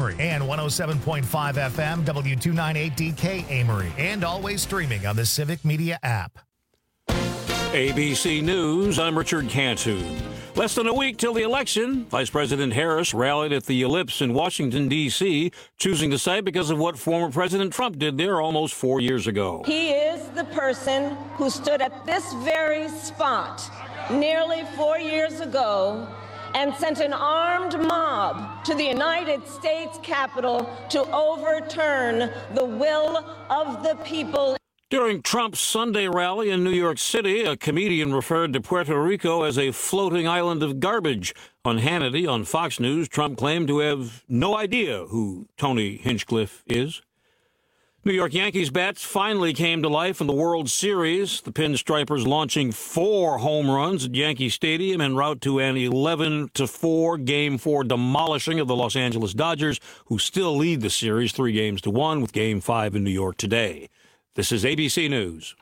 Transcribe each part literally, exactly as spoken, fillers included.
Amory, and one oh seven point five F M W two ninety-eight D K Amory, and always streaming on the Civic Media app. A B C News, I'm Richard Cantu. Less than a week till the election, Vice President Harris rallied at the Ellipse in Washington, D C, choosing the site because of what former President Trump did there almost four years ago. He is the person who stood at this very spot nearly four years ago and sent an armed mob to the United States Capitol to overturn the will of the people. During Trump's Sunday rally in New York City, a comedian referred to Puerto Rico as a floating island of garbage. On Hannity on Fox News, Trump claimed to have no idea who Tony Hinchcliffe is. New York Yankees bats finally came to life in the World Series. The Pinstripers launching four home runs at Yankee Stadium en route to an eleven to four Game four demolishing of the Los Angeles Dodgers, who still lead the series three games to one with Game five in New York today. This is A B C News.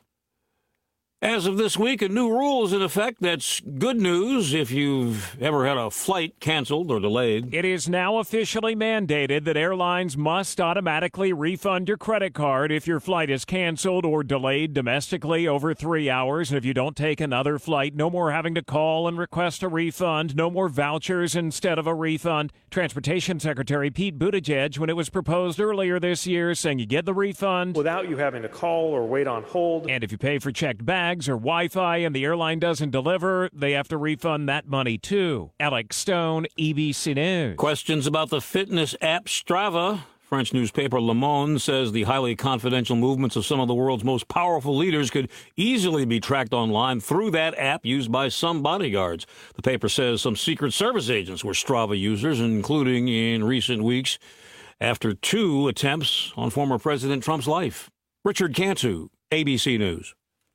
As of this week, a new rule is in effect that's good news if you've ever had a flight canceled or delayed. It is now officially mandated that airlines must automatically refund your credit card if your flight is canceled or delayed domestically over three hours. And if you don't take another flight, no more having to call and request a refund, no more vouchers instead of a refund. Transportation Secretary Pete Buttigieg, when it was proposed earlier this year, saying you get the refund without you having to call or wait on hold. And if you pay for checked bags or Wi-Fi and the airline doesn't deliver, they have to refund that money too. Alex Stone, A B C News. Questions about the fitness app Strava. French newspaper Le Monde says the highly confidential movements of some of the world's most powerful leaders could easily be tracked online through that app used by some bodyguards. The paper says some Secret Service agents were Strava users, including in recent weeks after two attempts on former President Trump's life. Richard Cantu, A B C News.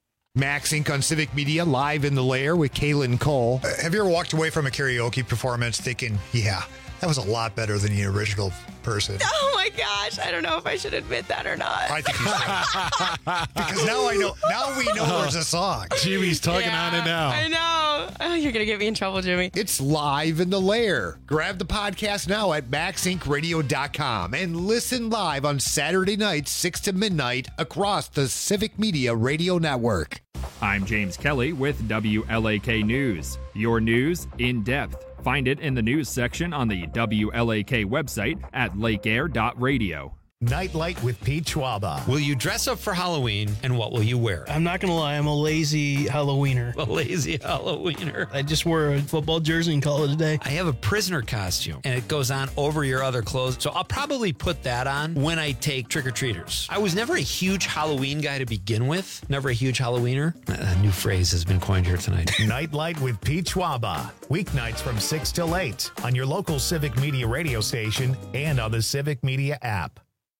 Max Incorporated on Civic Media, live in the lair with Kaylin Cole. Uh, have you ever walked away from a karaoke performance thinking, yeah, that was a lot better than the original person? Oh my gosh, I don't know if I should admit that or not. I think you should. Because now I know, now we know there's a song. Jimmy's tugging yeah, on it now. I know. Oh, you're going to get me in trouble, Jimmy. It's live in the lair. Grab the podcast now at max inc radio dot com and listen live on Saturday nights, six to midnight, across the Civic Media Radio Network. I'm James Kelly with W L A K News. Your news in depth. Find it in the news section on the W L A K website at lake air dot radio. Nightlight with Pete Schwaba. Will you dress up for Halloween, and what will you wear? I'm not going to lie, I'm a lazy Halloweener. A lazy Halloweener. I just wore a football jersey and call it a day. I have a prisoner costume, and it goes on over your other clothes, so I'll probably put that on when I take trick-or-treaters. I was never a huge Halloween guy to begin with. Never a huge Halloweener. A new phrase has been coined here tonight. Nightlight with Pete Schwaba. Weeknights from six till eight on your local Civic Media radio station and on the Civic Media app.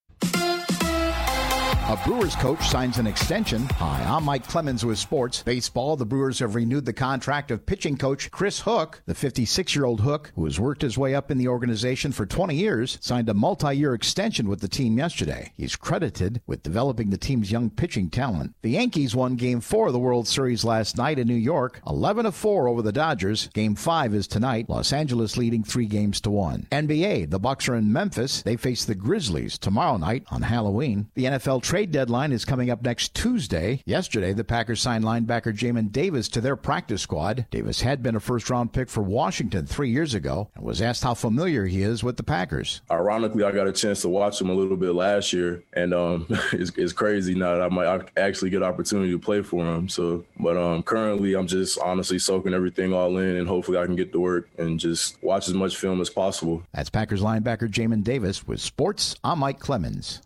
A Brewers coach signs an extension. Hi, I'm Mike Clemens with Sports. Baseball, the Brewers have renewed the contract of pitching coach Chris Hook. The fifty-six-year-old Hook, who has worked his way up in the organization for twenty years, signed a multi-year extension with the team yesterday. He's credited with developing the team's young pitching talent. The Yankees won Game four of the World Series last night in New York, eleven to four over the Dodgers. Game five is tonight, Los Angeles leading three games to one. N B A, the Bucks are in Memphis. They face the Grizzlies tomorrow night on Halloween. The N F L trade deadline is coming up next Tuesday. Yesterday, the Packers signed linebacker Jamin Davis to their practice squad. Davis had been a first-round pick for Washington three years ago and was asked how familiar he is with the Packers. Ironically, I got a chance to watch him a little bit last year, and um, it's, it's crazy now that I might actually get an opportunity to play for him. So, but um, currently, I'm just honestly soaking everything all in, and hopefully I can get to work and just watch as much film as possible. That's Packers linebacker Jamin Davis with Sports. I'm Mike Clemens.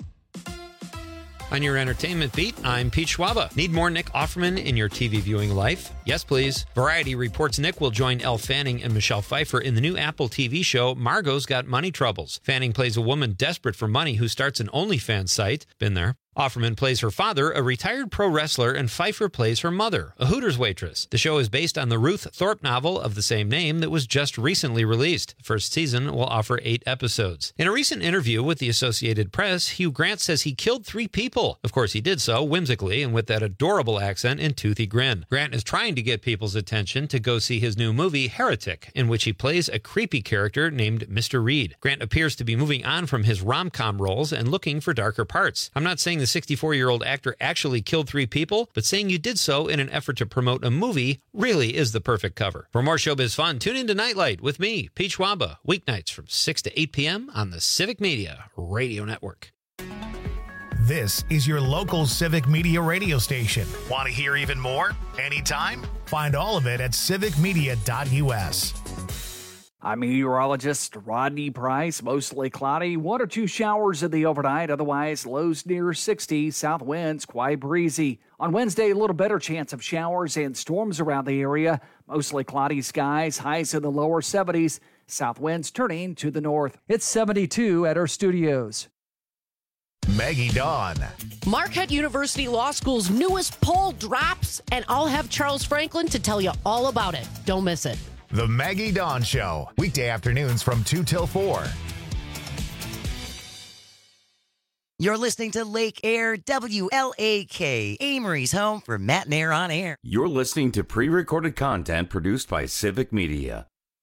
On your entertainment beat, I'm Pete Schwaba. Need more Nick Offerman in your T V viewing life? Yes, please. Variety reports Nick will join Elle Fanning and Michelle Pfeiffer in the new Apple T V show Margot's Got Money Troubles. Fanning plays a woman desperate for money who starts an OnlyFans site. Been there. Offerman plays her father, a retired pro wrestler, and Pfeiffer plays her mother, a Hooters waitress. The show is based on the Ruth Thorpe novel of the same name that was just recently released. The first season will offer eight episodes. In a recent interview with the Associated Press, Hugh Grant says he killed three people. Of course, he did so whimsically and with that adorable accent and toothy grin. Grant is trying to get people's attention to go see his new movie, Heretic, in which he plays a creepy character named Mister Reed. Grant appears to be moving on from his rom-com roles and looking for darker parts. I'm not saying the sixty-four-year-old actor actually killed three people, but saying you did so in an effort to promote a movie really is the perfect cover. For more showbiz fun, tune into Nightlight with me, Pete Schwaba, weeknights from six to eight p.m. on the Civic Media Radio Network. This is your local Civic Media radio station. Want to hear even more? Anytime? Find all of it at civic media dot u s. I'm meteorologist Rodney Price. Mostly cloudy, one or two showers in the overnight. Otherwise, lows near sixty. South winds quite breezy. On Wednesday, a little better chance of showers and storms around the area. Mostly cloudy skies, highs in the lower seventies. South winds turning to the north. It's seventy-two at our studios. Maggie Dawn. Marquette University Law School's newest poll drops, and I'll have Charles Franklin to tell you all about it. Don't miss it. The Maggie Dawn Show, weekday afternoons from two till four. You're listening to Lake Air W L A K, Amory's home for Matt and Air on Air. You're listening to pre-recorded content produced by Civic Media.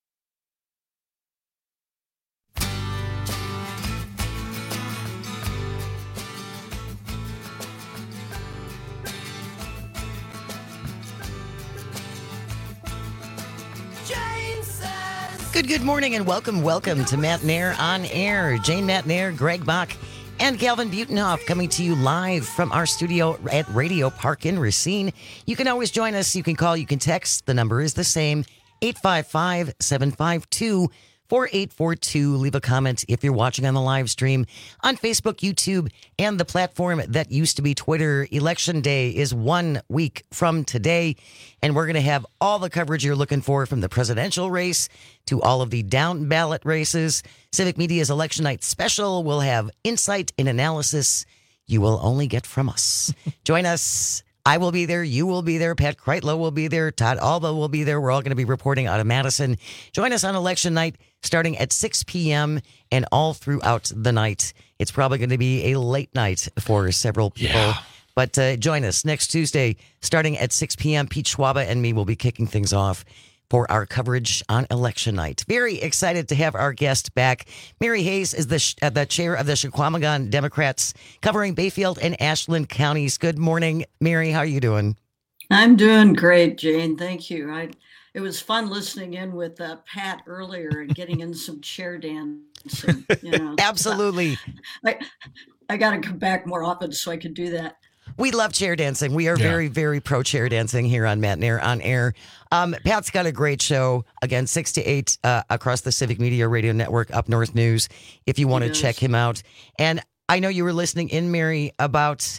Good, good morning and welcome, welcome to Matt and Air on Air. Jane Matt and Air, Greg Bach, and Calvin Butenhoff coming to you live from our studio at Radio Park in Racine. You can always join us. You can call, you can text. The number is the same, eight five five, seven five two, four eight four two. Leave a comment if you're watching on the live stream on Facebook, YouTube, and the platform that used to be Twitter. Election Day is one week from today, and we're going to have all the coverage you're looking for, from the presidential race to all of the down ballot races. Civic Media's Election Night Special will have insight and analysis you will only get from us. Join us. I will be there. You will be there. Pat Kreitlow will be there. Todd Alba will be there. We're all going to be reporting out of Madison. Join us on Election Night starting at six p.m. and all throughout the night. It's probably going to be a late night for several people. Yeah. But uh, join us next Tuesday starting at six p.m. Pete Schwaba and me will be kicking things off for our coverage on election night. Very excited to have our guest back. Mary Hayes is the uh, the chair of the Chequamegon Democrats, covering Bayfield and Ashland counties. Good morning, Mary. How are you doing? I'm doing great, Jane. Thank you. I it was fun listening in with uh, Pat earlier and getting in some chair dancing. You know, absolutely. I I got to come back more often so I can do that. We love chair dancing. We are yeah. very, very pro chair dancing here on Matt and Air on Air. Um, Pat's got a great show, again, six to eight uh, across the Civic Media Radio Network, Up North News, if you want to check him out. And I know you were listening in, Mary, about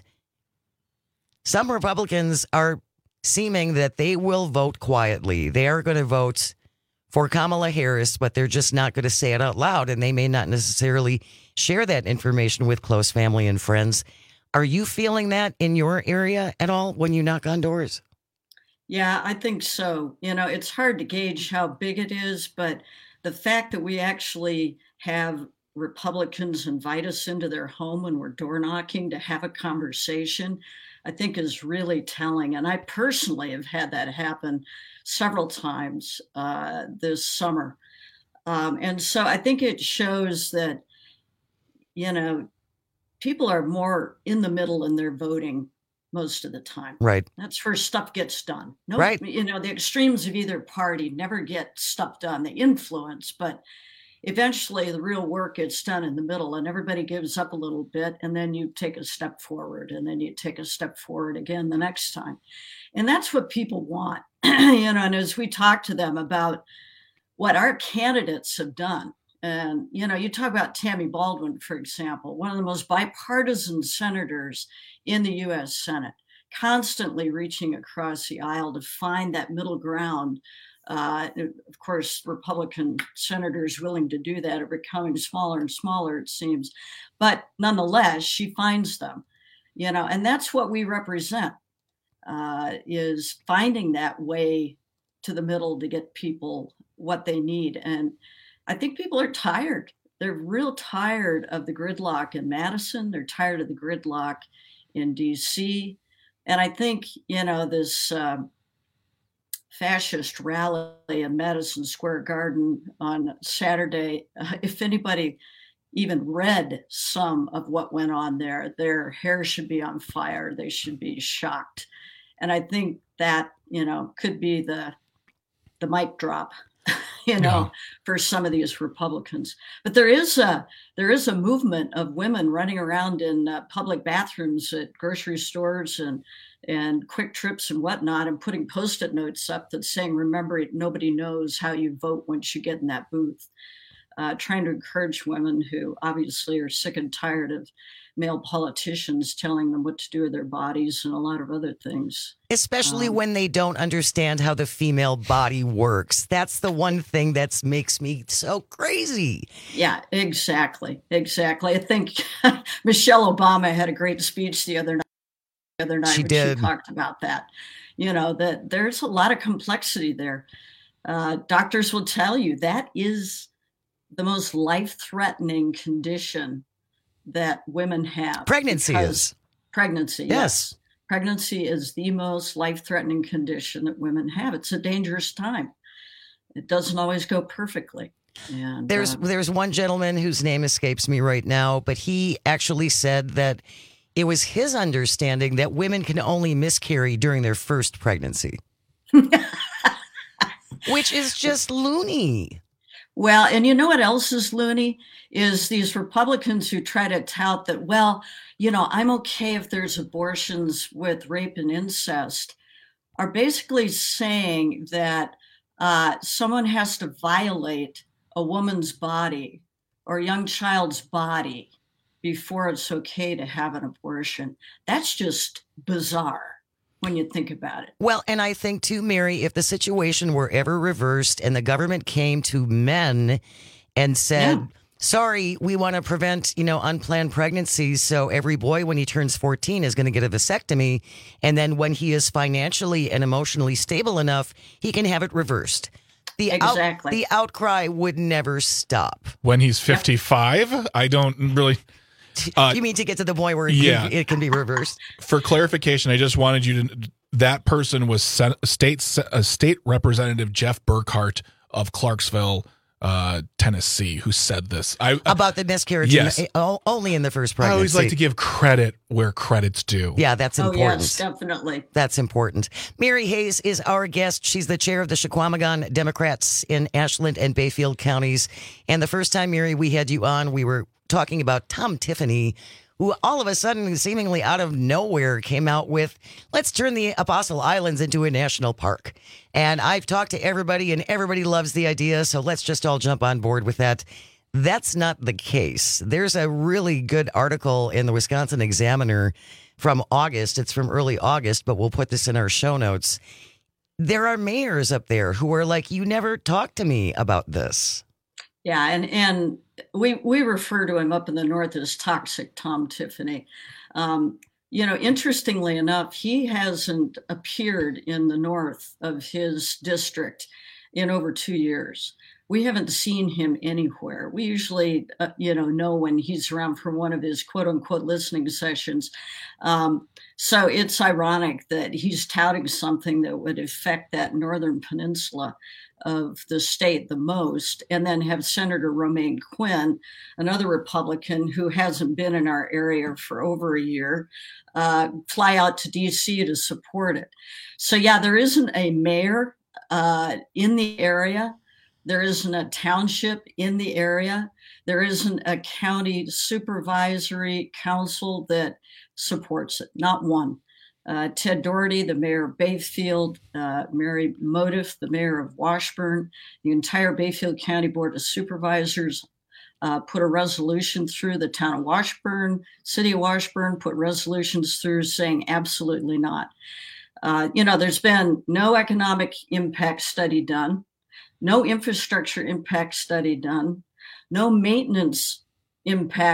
some Republicans are seeming that they will vote quietly. They are going to vote for Kamala Harris, but they're just not going to say it out loud, and they may not necessarily share that information with close family and friends. Are you feeling that in your area at all when you knock on doors? Yeah, I think so. You know, it's hard to gauge how big it is, but the fact that we actually have Republicans invite us into their home when we're door knocking to have a conversation, I think is really telling. And I personally have had that happen several times uh, this summer. Um, and so I think it shows that, you know, people are more in the middle in their voting most of the time. Right. That's where stuff gets done. No, right. You know, the extremes of either party never get stuff done. They influence, but eventually the real work gets done in the middle, and everybody gives up a little bit, and then you take a step forward, and then you take a step forward again the next time. And that's what people want. You know, and as we talk to them about what our candidates have done, and, you know, you talk about Tammy Baldwin, for example, one of the most bipartisan senators in the U S Senate, constantly reaching across the aisle to find that middle ground. Uh, of course, Republican senators willing to do that are becoming smaller and smaller, it seems. But nonetheless, she finds them. you know, and that's what we represent, uh, is finding that way to the middle to get people what they need. And I think people are tired. They're real tired of the gridlock in Madison. They're tired of the gridlock in D C. And I think, you know, this uh, fascist rally in Madison Square Garden on Saturday, uh, if anybody even read some of what went on there, their hair should be on fire. They should be shocked. And I think that, you know, could be the the mic drop, you know, yeah. for some of these Republicans. But there is a there is a movement of women running around in uh, public bathrooms at grocery stores and and Quick Trips and whatnot, and putting Post-it notes up that's saying, remember, nobody knows how you vote once you get in that booth. Uh, trying to encourage women who obviously are sick and tired of male politicians telling them what to do with their bodies and a lot of other things. Especially um, when they don't understand how the female body works. That's the one thing that makes me so crazy. Yeah, exactly. Exactly. I think Michelle Obama had a great speech the other night. The other night she when did. She talked about that. You know, that there's a lot of complexity there. Uh, doctors will tell you that is the most life-threatening condition that women have. Pregnancy is. Pregnancy, yes. yes. Pregnancy is the most life-threatening condition that women have. It's a dangerous time. It doesn't always go perfectly. And, there's uh, there's one gentleman whose name escapes me right now, but he actually said that it was his understanding that women can only miscarry during their first pregnancy. Which is just loony. Well, and you know what else is loony? Is these Republicans who try to tout that, well, you know, I'm okay if there's abortions with rape and incest, are basically saying that uh, someone has to violate a woman's body or a young child's body before it's okay to have an abortion. That's just bizarre when you think about it. Well, and I think too, Mary, if the situation were ever reversed and the government came to men and said, yeah. sorry, we want to prevent, you know, unplanned pregnancies. So every boy, when he turns fourteen, is going to get a vasectomy. And then when he is financially and emotionally stable enough, he can have it reversed. The exactly. Out, the outcry would never stop. When he's fifty-five, yep. I don't really... Uh, you mean to get to the point where it, yeah. can, it can be reversed? For clarification, I just wanted you to... That person was Sen- state uh, state representative Jeff Burkhart of Clarksville, uh, Tennessee, who said this. I, About the miscarriage yes. in, uh, only in the first pregnancy. I always like to give credit where credit's due. Yeah, that's important. Oh, yes, definitely. That's important. Mary Hayes is our guest. She's the chair of the Chequamegon Democrats in Ashland and Bayfield counties. And the first time, Mary, we had you on, we were talking about Tom Tiffany, who all of a sudden, seemingly out of nowhere, came out with, let's turn the Apostle Islands into a national park. And I've talked to everybody, and everybody loves the idea, so let's just all jump on board with that. That's not the case. There's a really good article in the Wisconsin Examiner from August. It's from early August, but we'll put this in our show notes. There are mayors up there who are like, you never talked to me about this. Yeah, and and we we refer to him up in the north as Toxic Tom Tiffany. Um, you know, interestingly enough, he hasn't appeared in the north of his district in over two years. We haven't seen him anywhere. We usually, uh, you know, know when he's around for one of his quote unquote listening sessions. Um, so it's ironic that he's touting something that would affect that northern peninsula of the state the most, and then have Senator Romaine Quinn, another Republican who hasn't been in our area for over a year, uh, fly out to D C to support it. So yeah, there isn't a mayor uh, in the area. There isn't a township in the area. There isn't a county supervisory council that supports it. Not one. Uh, Ted Doherty, the mayor of Bayfield, uh, Mary Motiff, the mayor of Washburn, the entire Bayfield County Board of Supervisors uh, put a resolution through. The town of Washburn, city of Washburn put resolutions through saying absolutely not. Uh, you know, there's been no economic impact study done, no infrastructure impact study done, no maintenance impact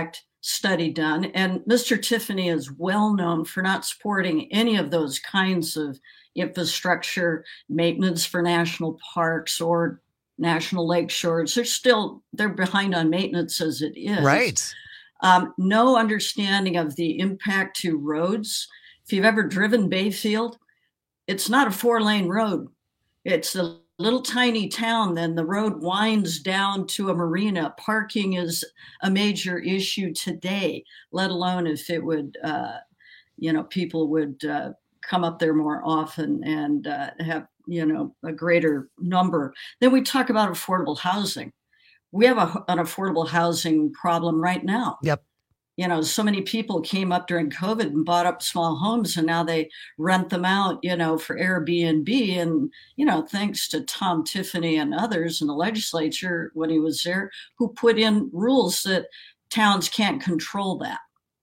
study done. And Mister Tiffany is well known for not supporting any of those kinds of infrastructure, maintenance for national parks or national lake shores. They're still, they're behind on maintenance as it is. Right. Um, no understanding of the impact to roads. If you've ever driven Bayfield, it's not a four-lane road. It's a little tiny town, then the road winds down to a marina. Parking is a major issue today, let alone if it would, uh, you know, people would uh, come up there more often and uh, have, you know, a greater number. Then we talk about affordable housing. We have a, an affordable housing problem right now. Yep. You know, so many people came up during COVID and bought up small homes, and now they rent them out, you know, for Airbnb. And, you know, thanks to Tom Tiffany and others in the legislature when he was there, who put in rules that towns can't control that.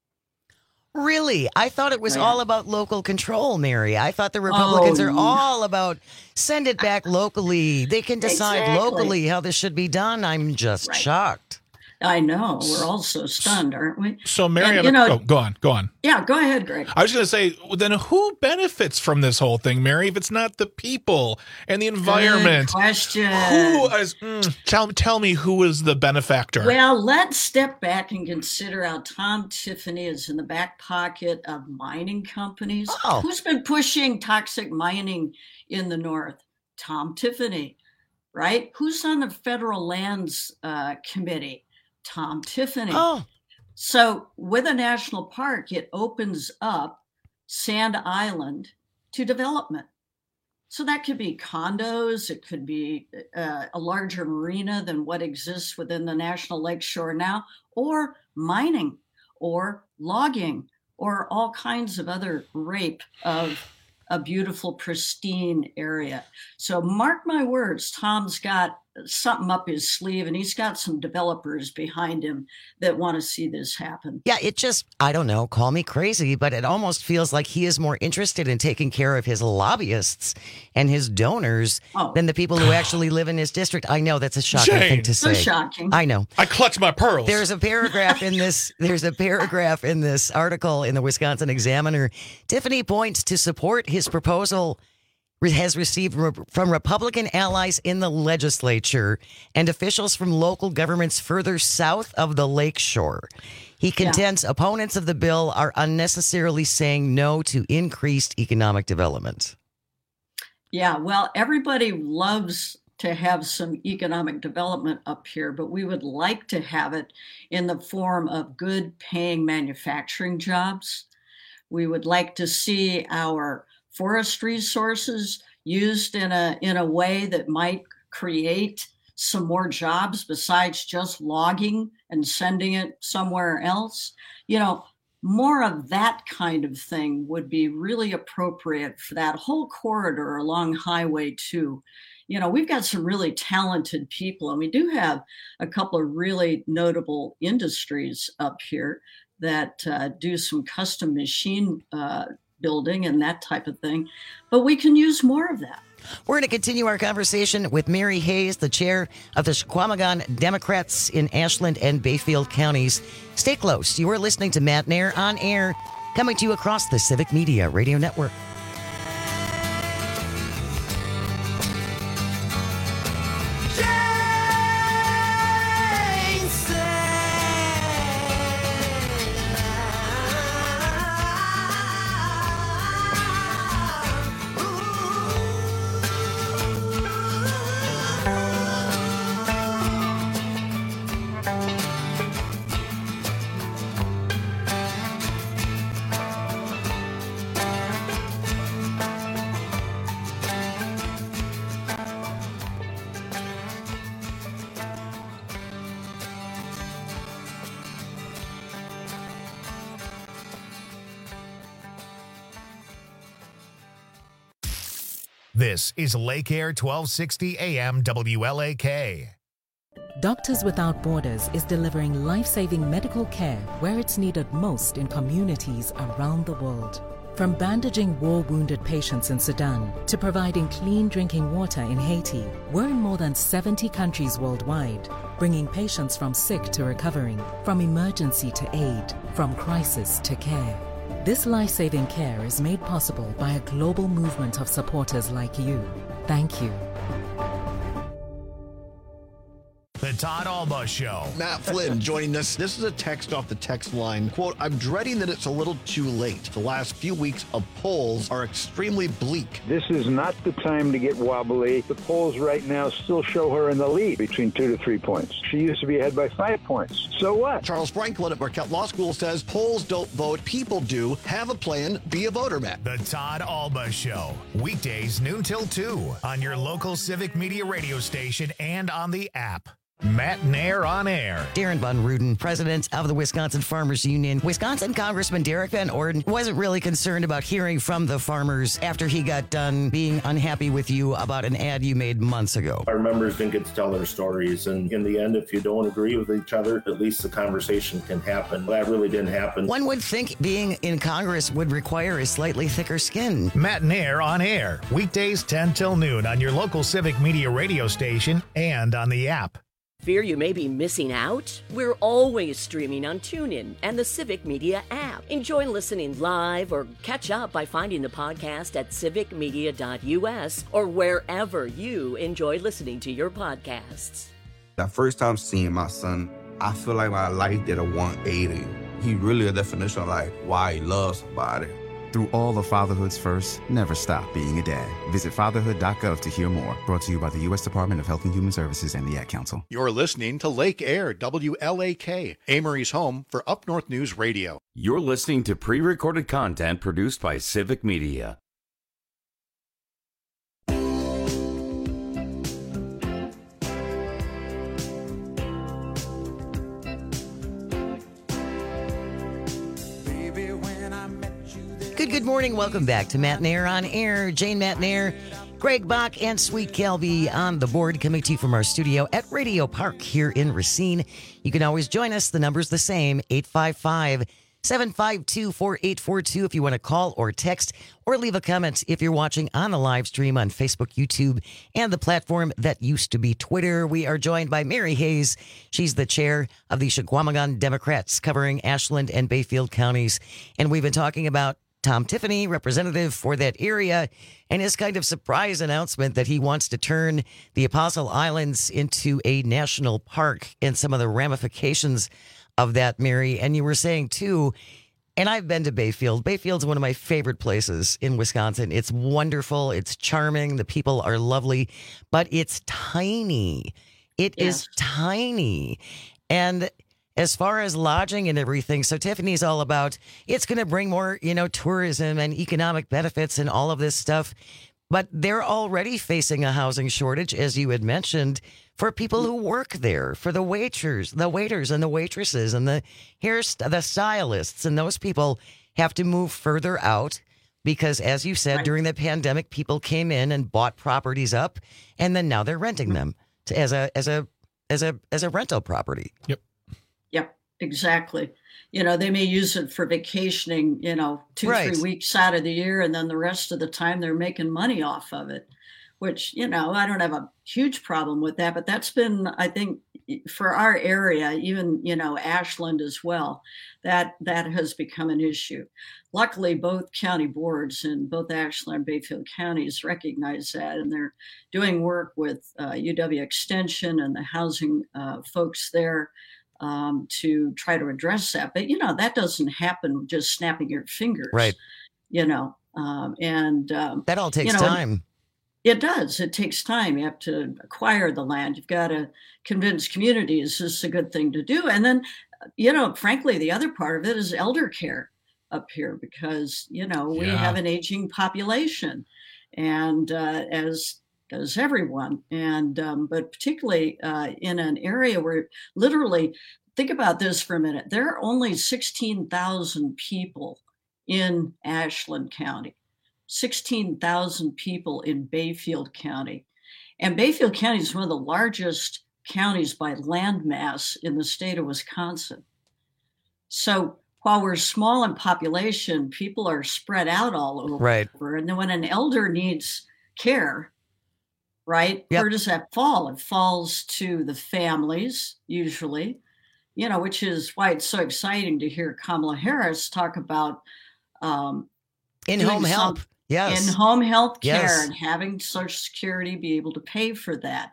Really? I thought it was Yeah. all about local control, Mary. I thought the Republicans Oh, are no. all about send it back locally. They can decide Exactly. locally how this should be done. I'm just Right. shocked. I know. We're all so stunned, aren't we? So, Mary, And, you know, oh, go on, go on. yeah, go ahead, Greg. I was going to say, then who benefits from this whole thing, Mary, if it's not the people and the environment? Good question. Who is, mm, tell, tell me who is the benefactor? Well, let's step back and consider how Tom Tiffany is in the back pocket of mining companies. Oh. Who's been pushing toxic mining in the North? Tom Tiffany, right? Who's on the Federal Lands uh, Committee? Tom Tiffany. Oh. So with a national park, it opens up Sand Island to development. So that could be condos, it could be uh, a larger marina than what exists within the National Lakeshore now, or mining, or logging, or all kinds of other rape of a beautiful, pristine area. So mark my words, Tom's got something up his sleeve, and he's got some developers behind him that want to see this happen. Yeah, it just, I don't know, call me crazy, but it almost feels like he is more interested in taking care of his lobbyists and his donors Oh. than the people who actually live in his district. I know that's a shocking Jane. thing to So say. shocking. I know. I clutch my pearls. There's a paragraph in this. There's a paragraph in this article in the Wisconsin Examiner. Tiffany points to support his proposal has received re- from Republican allies in the legislature and officials from local governments further south of the lakeshore. He contends opponents of the bill are unnecessarily saying no to increased economic development. Yeah, well, everybody loves to have some economic development up here, but we would like to have it in the form of good paying manufacturing jobs. We would like to see our forest resources used in a in a way that might create some more jobs besides just logging and sending it somewhere else. You know, more of that kind of thing would be really appropriate for that whole corridor along Highway two. You know, we've got some really talented people, and we do have a couple of really notable industries up here that uh, do some custom machine uh, building and that type of thing. But we can use more of that. We're going to continue our conversation with Mary Hayes, the chair of the Chequamegon Democrats in Ashland and Bayfield counties. Stay close. You are listening to Matt Nair on Air, coming to you across the Civic Media Radio Network. This is Lake Air twelve sixty A M W L A K. Doctors Without Borders is delivering life-saving medical care where it's needed most in communities around the world. From bandaging war-wounded patients in Sudan to providing clean drinking water in Haiti, we're in more than seventy countries worldwide, bringing patients from sick to recovering, from emergency to aid, from crisis to care. This life-saving care is made possible by a global movement of supporters like you. Thank you. The Todd Alba Show. Matt Flynn joining us. This is a text off the text line. Quote, I'm dreading that it's a little too late. The last few weeks of polls are extremely bleak. This is not the time to get wobbly. The polls right now still show her in the lead between two to three points. She used to be ahead by five points. So what? Charles Franklin at Marquette Law School says polls don't vote, people do. Have a plan, be a voter, Matt. The Todd Alba Show. Weekdays noon till two on your local Civic Media radio station and on the app. Matt Nair on air. Darren Von Ruden, president of the Wisconsin Farmers Union. Wisconsin Congressman Derek Van Orden wasn't really concerned about hearing from the farmers after he got done being unhappy with you about an ad you made months ago. Our members didn't get to tell their stories, and in the end, if you don't agree with each other, at least the conversation can happen. That really didn't happen. One would think being in Congress would require a slightly thicker skin. Matt Nair on air. Weekdays ten till noon on your local Civic Media radio station and on the app. Fear you may be missing out? We're always streaming on TuneIn and the Civic Media app. Enjoy listening live or catch up by finding the podcast at civic media dot u s or wherever you enjoy listening to your podcasts. The first time seeing my son, I feel like my life did a one eighty. He really a definition of like why he loves somebody. Through all of fatherhood's first, never stop being a dad. Visit fatherhood dot gov to hear more. Brought to you by the U S Department of Health and Human Services and the Ad Council. You're listening to Lake Air, W L A K, Amory's home for Up North News Radio. You're listening to pre-recorded content produced by Civic Media. Good, good morning. Welcome back to Matt Nair on air. Jane Matt Nair, Greg Bach, and Sweet Kelby on the board, coming to you from our studio at Radio Park here in Racine. You can always join us. The number's the same, eight five five, seven five two, four eight four two if you want to call or text or leave a comment if you're watching on the live stream on Facebook, YouTube, and the platform that used to be Twitter. We are joined by Mary Hayes. She's the chair of the Chequamegon Democrats covering Ashland and Bayfield counties. And we've been talking about Tom Tiffany, representative for that area, and his kind of surprise announcement that he wants to turn the Apostle Islands into a national park and some of the ramifications of that, Mary. And you were saying, too, and I've been to Bayfield. Bayfield's one of my favorite places in Wisconsin. It's wonderful. It's charming. The people are lovely, but it's tiny. It yes. is tiny. And as far as lodging and everything, so Tiffany's all about, it's going to bring more, you know, tourism and economic benefits and all of this stuff. But they're already facing a housing shortage, as you had mentioned, for people who work there, for the waiters, the waiters and the waitresses and the hair, the stylists. And those people have to move further out because, as you said, right. during the pandemic, people came in and bought properties up, and then now they're renting them to, as a as a as a as a rental property. Yep. Yep, exactly. You know, they may use it for vacationing, you know, two, right. three weeks out of the year, and then the rest of the time they're making money off of it, which, you know, I don't have a huge problem with that. But that's been, I think, for our area, even, you know, Ashland as well, that that has become an issue. Luckily, both county boards in both Ashland and Bayfield counties recognize that, and they're doing work with uh, U W Extension and the housing uh, folks there Um, to try to address that. But, you know, that doesn't happen just snapping your fingers. Right. You know, um, and um, that all takes you know, time. It does. It takes time. You have to acquire the land. You've got to convince communities this is a good thing to do. And then, you know, frankly, the other part of it is elder care up here because, you know, we Yeah. have an aging population. And uh, as does everyone. And, um, but particularly uh, in an area where literally, think about this for a minute, there are only sixteen thousand people in Ashland County, sixteen thousand people in Bayfield County. And Bayfield County is one of the largest counties by land mass in the state of Wisconsin. So while we're small in population, people are spread out all over. Right. And then when an elder needs care, right, Yep. where does that fall? It falls to the families, usually, you know, which is why it's so exciting to hear Kamala Harris talk about um, In-home doing help. some- Yes. in-home health care Yes. and having Social Security be able to pay for that.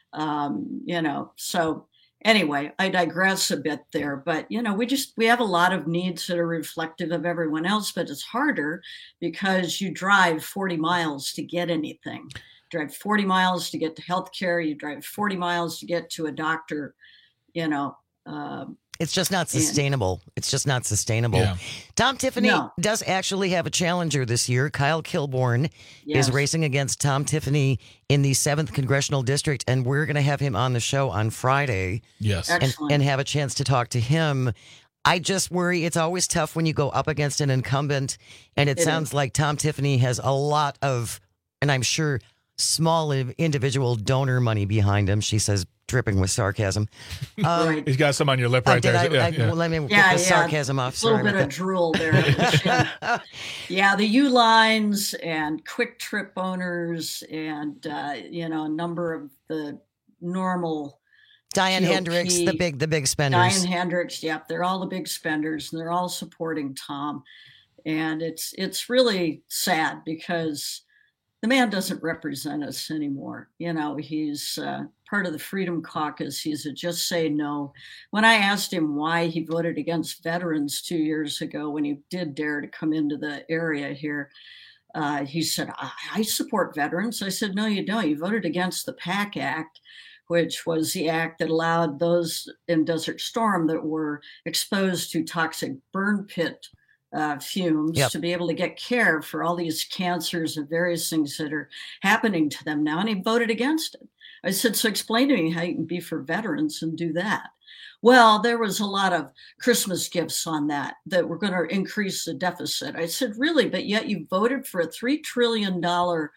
Um, you know, so anyway, I digress a bit there, but you know, we just, we have a lot of needs that are reflective of everyone else, but it's harder because you drive forty miles to get anything. You drive forty miles to get to healthcare. You drive forty miles to get to a doctor, you know. Um, It's just not sustainable. It's just not sustainable. Yeah. Tom Tiffany No. does actually have a challenger this year. Kyle Kilborn Yes. is racing against Tom Tiffany in the seventh Congressional District, and we're going to have him on the show on Friday. Yes. And, Excellent. and have a chance to talk to him. I just worry it's always tough when you go up against an incumbent, and it, It sounds is. like Tom Tiffany has a lot of, and I'm sure, small individual donor money behind him. She says, dripping with sarcasm. Um, Right. He's got some on your lip Oh, right did there. I- Yeah, I- yeah. well, let me Yeah, get the yeah. sarcasm off. A little Sorry bit about of drool there. Yeah, the U lines and Quick Trip owners, and uh, you know, a number of the normal. Diane G O P, Hendricks, the big, the big spenders. Diane Hendricks, yep, they're all the big spenders, and they're all supporting Tom, and it's it's really sad because the man doesn't represent us anymore. You know, he's uh, part of the Freedom Caucus. He's a just say no. When I asked him why he voted against veterans two years ago when he did dare to come into the area here, uh, he said, I, I support veterans. I said, no, you don't. You voted against the PACT Act, which was the act that allowed those in Desert Storm that were exposed to toxic burn pit uh, fumes Yep. to be able to get care for all these cancers and various things that are happening to them now. And he voted against it. I said, so explain to me how you can be for veterans and do that. Well, there was a lot of Christmas gifts on that, that were going to increase the deficit. I said, really? But yet you voted for a three trillion dollars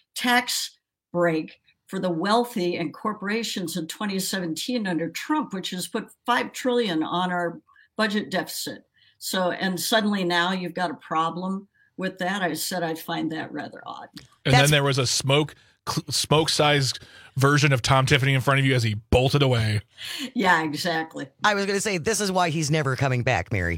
tax break for the wealthy and corporations in twenty seventeen under Trump, which has put five trillion dollars on our budget deficit. So, and suddenly now you've got a problem with that. I said, I find that rather odd. And then there was a smoke smoke sized version of Tom Tiffany in front of you as he bolted away. Yeah, exactly. I was going to say, this is why he's never coming back, Mary.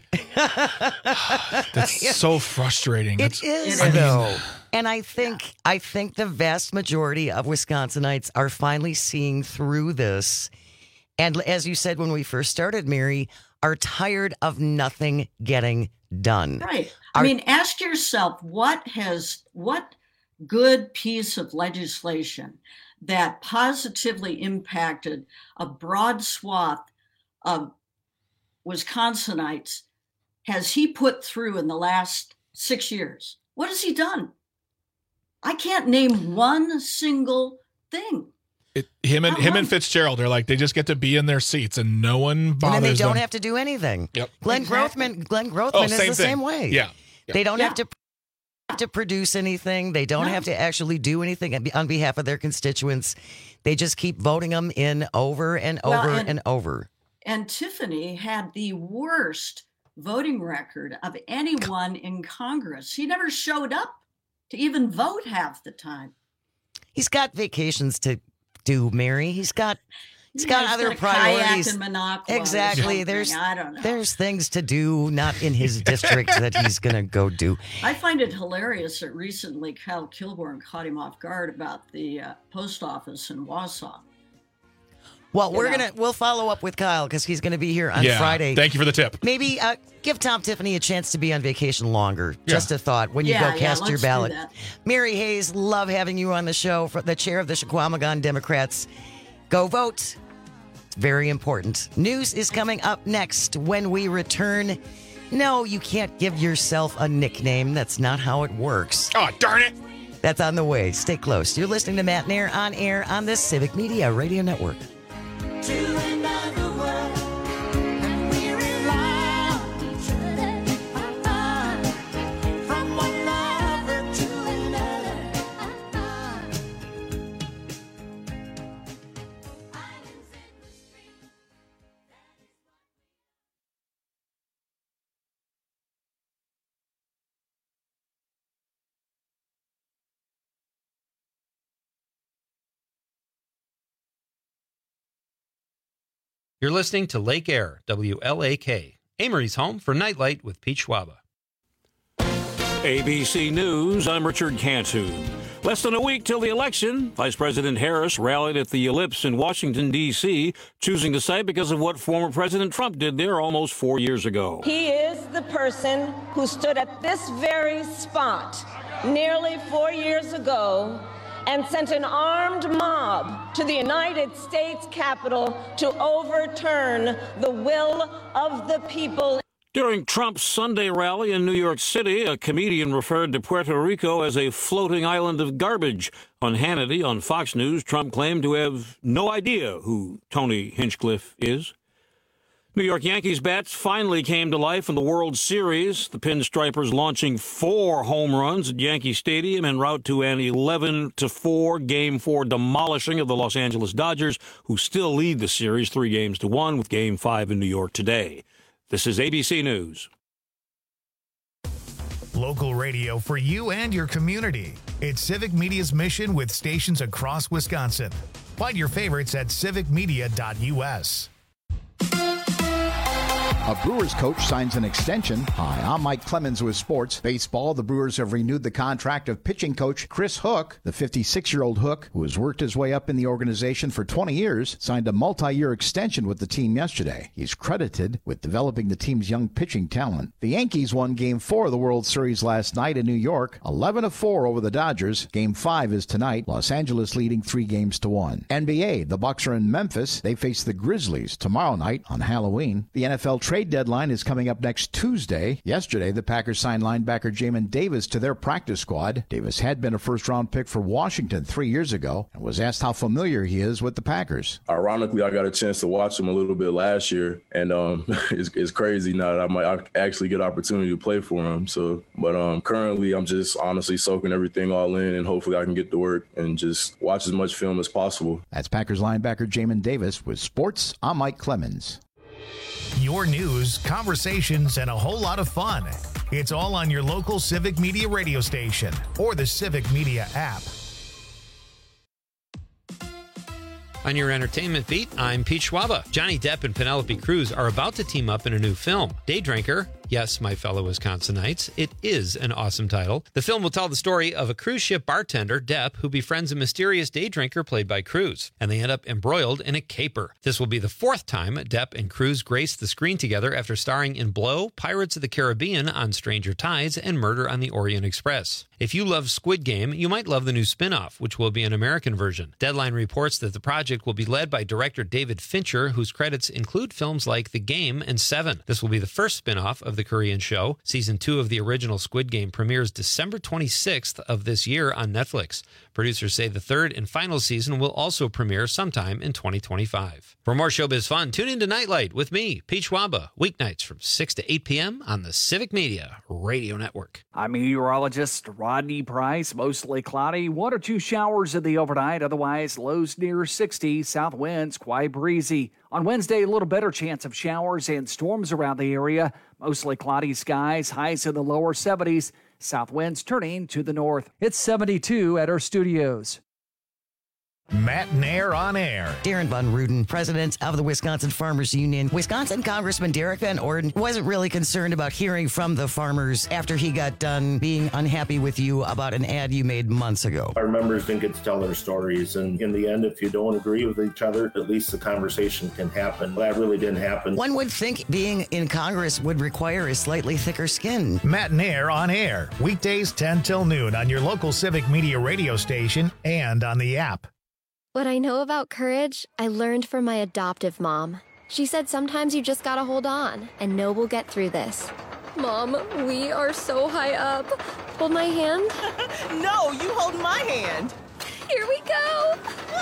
That's so frustrating. It That's, is, I mean, though. And I think I think the vast majority of Wisconsinites are finally seeing through this. And as you said when we first started, Mary, are tired of nothing getting done. Right. I Are- mean, ask yourself what has, what good piece of legislation that positively impacted a broad swath of Wisconsinites has he put through in the last six years? What has he done? I can't name one single thing. It, him and Not him one. and Fitzgerald are like they just get to be in their seats and no one bothers And then they don't them. have to do anything. Yep. Glenn Exactly. Grothman, Glenn Grothman Oh, is same the thing. same way. Yeah. Yeah. They don't Yeah. have to have to produce anything. They don't No. have to actually do anything on behalf of their constituents. They just keep voting them in over and Well, over and- and over. And Tiffany had the worst voting record of anyone in Congress. He never showed up to even vote half the time. He's got vacations to do, Mary. He's got he's Yeah, got he's other got a kayak priorities. in Minocqua or Exactly. something. There's I don't know. there's things to do not in his district that he's gonna go do. I find it hilarious that recently Kyle Kilborn caught him off guard about the uh, post office in Wausau. Well, You we're know. gonna we'll follow up with Kyle because he's gonna be here on yeah. Friday. Thank you for the tip. Maybe uh, give Tom Tiffany a chance to be on vacation longer. Just a thought when you Yeah, go yeah, cast your let's do ballot. that. Mary Hayes, love having you on the show. For the chair of the Chequamegon Democrats. Go vote. It's very important. News is coming up next when we return. No, you can't give yourself a nickname. That's not how it works. Oh, darn it. That's on the way. Stay close. You're listening to Matt Nair on air on the Civic Media Radio Network. You're listening to Lake Air, W L A K, Amory's home for Nightlight with Pete Schwaba. A B C News, I'm Richard Cantu. Less than a week till the election, Vice President Harris rallied at the Ellipse in Washington, D C, choosing the site because of what former President Trump did there almost four years ago. He is the person who stood at this very spot nearly four years ago and sent an armed mob to the United States Capitol to overturn the will of the people. During Trump's Sunday rally in New York City, a comedian referred to Puerto Rico as a floating island of garbage. On Hannity on Fox News, Trump claimed to have no idea who Tony Hinchcliffe is. New York Yankees bats finally came to life in the World Series. The Pinstripers launching four home runs at Yankee Stadium en route to an eleven to four Game four demolishing of the Los Angeles Dodgers, who still lead the series three games to one with Game five in New York today. This is A B C News. Local radio for you and your community. It's Civic Media's mission with stations across Wisconsin. Find your favorites at civic media dot U S. A Brewers coach signs an extension. Hi, I'm Mike Clemens with Sports Baseball. The Brewers have renewed the contract of pitching coach Chris Hook. The fifty-six-year-old Hook, who has worked his way up in the organization for twenty years, signed a multi-year extension with the team yesterday. He's credited with developing the team's young pitching talent. The Yankees won Game four of the World Series last night in New York, eleven to four over the Dodgers. Game five is tonight, Los Angeles leading three games to one. N B A, the Bucks are in Memphis. They face the Grizzlies tomorrow night on Halloween. The N F L trade deadline is coming up next Tuesday. Yesterday, the Packers signed linebacker Jamin Davis to their practice squad. Davis had been a first-round pick for Washington three years ago and was asked how familiar he is with the Packers. Ironically, I got a chance to watch him a little bit last year, and um, it's, it's crazy now that I might actually get an opportunity to play for him. So, but um, currently, I'm just honestly soaking everything all in, and hopefully I can get to work and just watch as much film as possible. That's Packers linebacker Jamin Davis with Sports. I'm Mike Clemens. Your news, conversations, and a whole lot of fun. It's all on your local Civic Media radio station or the Civic Media app. On your entertainment beat, I'm Pete Schwaba. Johnny Depp and Penelope Cruz are about to team up in a new film, Day Drinker. Yes, my fellow Wisconsinites, it is an awesome title. The film will tell the story of a cruise ship bartender, Depp, who befriends a mysterious day drinker played by Cruz, and they end up embroiled in a caper. This will be the fourth time Depp and Cruz grace the screen together after starring in Blow, Pirates of the Caribbean on Stranger Tides, and Murder on the Orient Express. If you love Squid Game, you might love the new spin-off, which will be an American version. Deadline reports that the project will be led by director David Fincher, whose credits include films like The Game and Seven. This will be the first spin-off of the Korean show. Season two of the original Squid Game premieres December twenty-sixth of this year on Netflix. Producers say the third and final season will also premiere sometime in twenty twenty-five. For more showbiz fun, tune in to Nightlight with me, Pete Schwaba, weeknights from six to eight p.m. on the Civic Media Radio Network. I'm meteorologist Rodney Price. Mostly cloudy, one or two showers in the overnight. Otherwise, lows near sixty. South winds quite breezy. On Wednesday, a little better chance of showers and storms around the area. Mostly cloudy skies, highs in the lower seventies. South winds turning to the north. It's seventy-two at our studios. Matt Nair on air. Darren Von Ruden, president of the Wisconsin Farmers Union. Wisconsin Congressman Derek Van Orden wasn't really concerned about hearing from the farmers after he got done being unhappy with you about an ad you made months ago. Our members didn't get to tell their stories, and in the end, if you don't agree with each other, at least the conversation can happen. That really didn't happen. One would think being in Congress would require a slightly thicker skin. Matt Nair on air, weekdays ten till noon on your local Civic Media radio station and on the app. What I know about courage, I learned from my adoptive mom. She said sometimes you just gotta hold on and know we'll get through this. Mom, we are so high up. Hold my hand. No, you hold my hand. Here we go.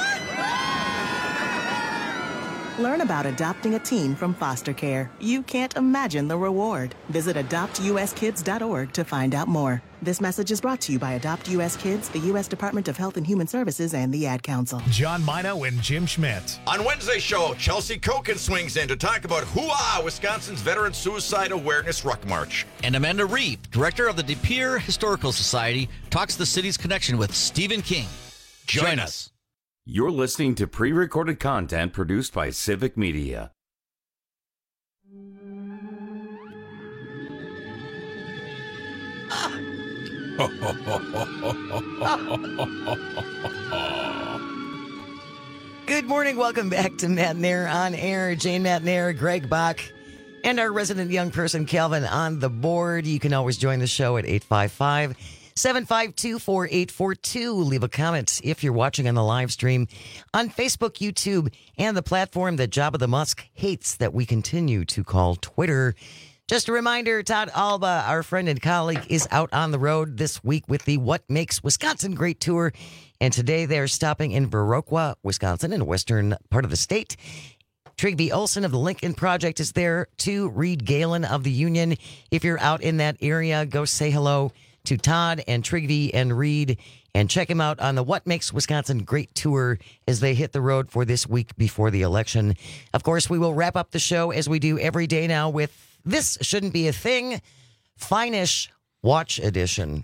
Learn about adopting a teen from foster care. You can't imagine the reward. Visit adopt u s kids dot org to find out more. This message is brought to you by Adopt U S Kids, the U S Department of Health and Human Services, and the Ad Council. John Mino and Jim Schmidt. On Wednesday's show, Chelsea Koken swings in to talk about Hoo-Ah, Wisconsin's Veteran Suicide Awareness Ruck March. And Amanda Reeve, director of the De Pere Historical Society, talks the city's connection with Stephen King. Join, Join us. You're listening to pre-recorded content produced by Civic Media. Good morning. Welcome back to Matt Nair on air. Jane Matt Nair, Greg Bach, and our resident young person, Calvin, on the board. You can always join the show at eight five five, seven five two, four eight four two. Leave a comment if you're watching on the live stream on Facebook, YouTube, and the platform that Jabba the Musk hates that we continue to call Twitter. Just a reminder, Todd Alba, our friend and colleague, is out on the road this week with the What Makes Wisconsin Great Tour. And today they're stopping in Viroqua, Wisconsin, in the western part of the state. Trigby Olson of the Lincoln Project is there too. Reed Galen of the Union. If you're out in that area, go say hello to Todd and Trigby and Reed and check him out on the What Makes Wisconsin Great Tour as they hit the road for this week before the election. Of course, we will wrap up the show as we do every day now with This Shouldn't Be a Thing, Fine-ish Watch Edition.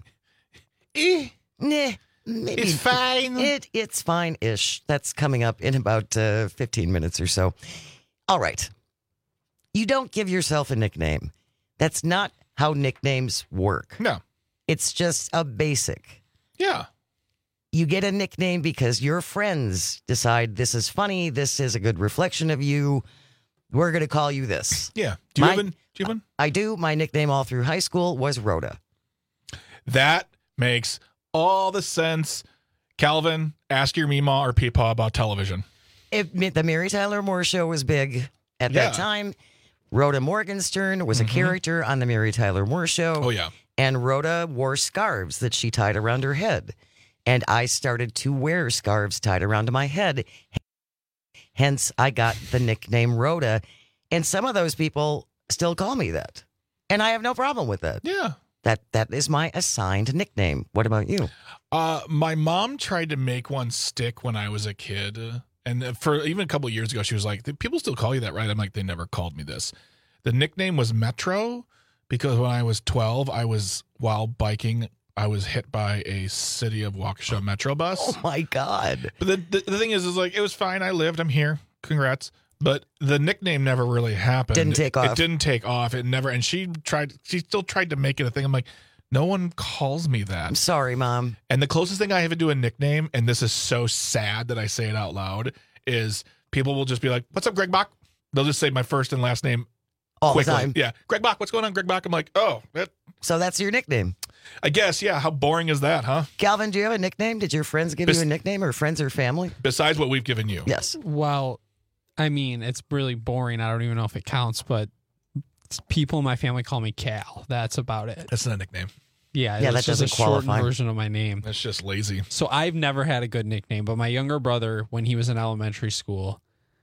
Eh. Nah. Maybe it's fine. It it's fine-ish. That's coming up in about uh, fifteen minutes or so. All right. You don't give yourself a nickname. That's not how nicknames work. No. It's just a basic. Yeah. You get a nickname because your friends decide this is funny, this is a good reflection of you. We're going to call you this. Yeah. Do you My, have an, do you have one? I do. My nickname all through high school was Rhoda. That makes all the sense. Calvin, ask your Meemaw or Peepaw about television. It, the Mary Tyler Moore Show was big at Yeah. that time. Rhoda Morgenstern was Mhm. a character on the Mary Tyler Moore Show. Oh, yeah. And Rhoda wore scarves that she tied around her head. And I started to wear scarves tied around my head. Hence, I got the nickname Rhoda. And some of those people still call me that. And I have no problem with that. Yeah. That That is my assigned nickname. What about you? Uh, my mom tried to make one stick when I was a kid. And for even a couple of years ago, she was like, people still call you that, right? I'm like, they never called me this. The nickname was Metro because when I was twelve, I was, while biking, I was hit by a City of Waukesha Metro bus. Oh, my God. But the, the, the thing is, is like, it was fine. I lived. I'm here. Congrats. But the nickname never really happened. Didn't take off. It didn't take off. It never. And she tried, she still tried to make it a thing. I'm like, no one calls me that. I'm sorry, Mom. And the closest thing I have to a nickname, and this is so sad that I say it out loud, is people will just be like, what's up, Greg Bach? They'll just say my first and last name All quickly. the time. Yeah. Greg Bach, what's going on, Greg Bach? I'm like, oh, that, So that's your nickname. I guess, yeah. How boring is that, huh? Calvin, do you have a nickname? Did your friends give Bes- you a nickname, or friends or family? Besides what we've given you. Yes. Well, I mean, it's really boring. I don't even know if it counts, but people in my family call me Cal. That's about it. That's not a nickname. Yeah, Yeah, it's that just a doesn't qualify. shortened version of my name. That's just lazy. So I've never had a good nickname, but my younger brother, when he was in elementary school,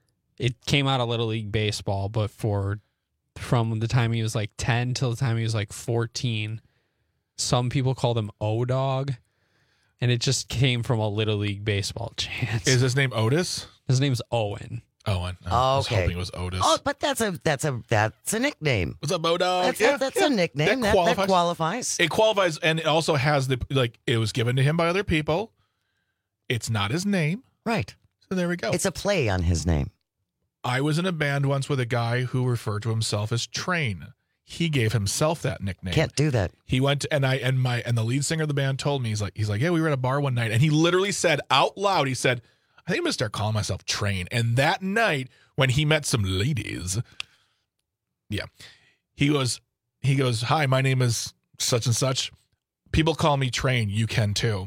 it came out of Little League Baseball, but for from the time he was like ten till the time he was like fourteen, some people called him O-Dog, and it just came from a Little League Baseball chant. Is his name Otis? His name's Owen. Owen. Oh, Oh, I was okay. hoping it was Otis. Oh, but that's a that's a that's a nickname. What's up, Bodog? That's, Yeah, that's yeah. a nickname. That, that qualifies. It qualifies, and it also has the, like, it was given to him by other people. It's not his name. Right. So there we go. It's a play on his name. I was in a band once with a guy who referred to himself as Train. He gave himself that nickname. Can't do that. He went to, and I and my and the lead singer of the band told me, he's like he's like yeah, we were at a bar one night, and he literally said out loud, he said, I think I'm gonna start calling myself Train. And that night when he met some ladies, yeah, he goes he goes, hi, my name is such and such. People call me Train. You can too.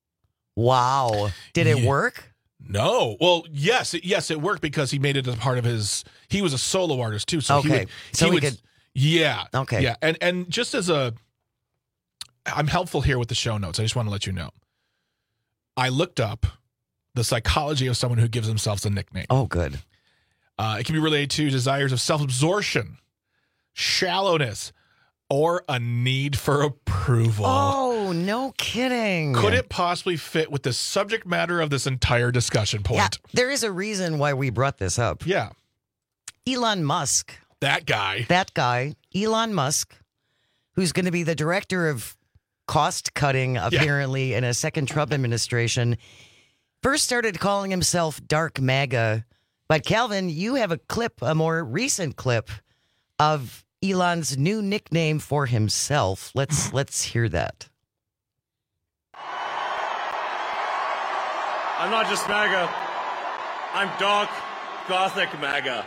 Wow. Did it Yeah. work? No. Well, yes, it, yes, it worked because he made it a part of his. He was a solo artist too, so he Okay. would. So he we would, could- Yeah. Okay. Yeah, and and just as a, I'm helpful here with the show notes. I just want to let you know. I looked up the psychology of someone who gives themselves a nickname. Oh, good. Uh, it can be related to desires of self-absorption, shallowness, or a need for approval. Oh, no kidding. Could it possibly fit with the subject matter of this entire discussion point? Yeah, there is a reason why we brought this up. Yeah. Elon Musk. That guy. That guy, Elon Musk, who's going to be the director of cost cutting, apparently, in a second Trump administration, first started calling himself Dark MAGA. But Calvin, you have a clip, a more recent clip of Elon's new nickname for himself. Let's let's hear that. I'm not just MAGA. I'm Dark Gothic MAGA.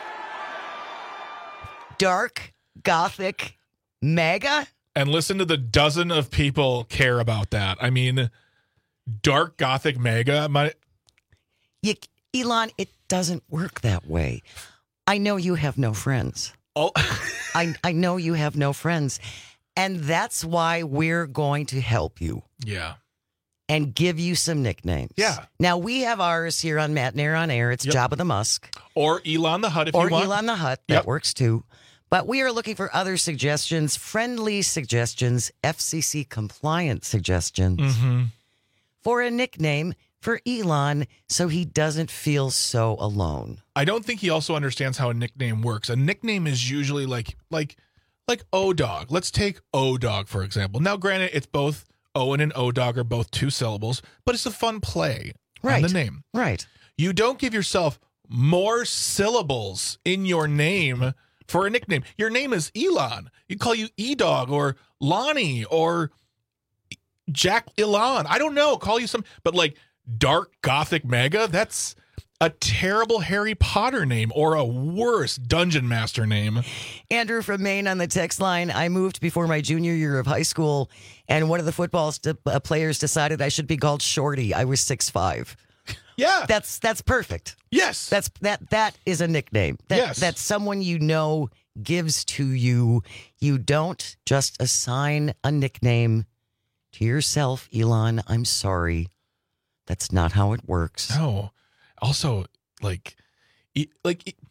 Dark Gothic MAGA? And listen to the dozen of people care about that. I mean, Dark Gothic MAGA. My... You, Elon, it doesn't work that way. I know you have no friends. Oh. I, I know you have no friends. And that's why we're going to help you. Yeah. And give you some nicknames. Yeah. Now, we have ours here on Matt Nair on Air. It's Yep. Jabba the Musk. Or Elon the Hutt if or you want. Elon the Hutt. That Yep. works too. But we are looking for other suggestions, friendly suggestions, F C C compliant suggestions Mm-hmm. for a nickname for Elon so he doesn't feel so alone. I don't think he also understands how a nickname works. A nickname is usually like like like O-Dog. Let's take O-Dog, for example. Now, granted, it's both Owen and O-Dog are both two syllables, but it's a fun play Right. on the name. Right. You don't give yourself more syllables in your name for a nickname. Your name is Elon. You call you E-Dog or Lonnie or Jack Elon. I don't know. Call you some, but like Dark Gothic MAGA, that's a terrible Harry Potter name or a worse Dungeon Master name. Andrew from Maine on the text line. I moved before my junior year of high school, and one of the football st- uh, players decided I should be called Shorty. I was six five. Yeah. That's that's perfect. Yes. That's that that is a nickname. That, Yes. That's someone you know gives to you. You don't just assign a nickname to yourself, Elon. I'm sorry. That's not how it works. No. Also, like, e- like, e-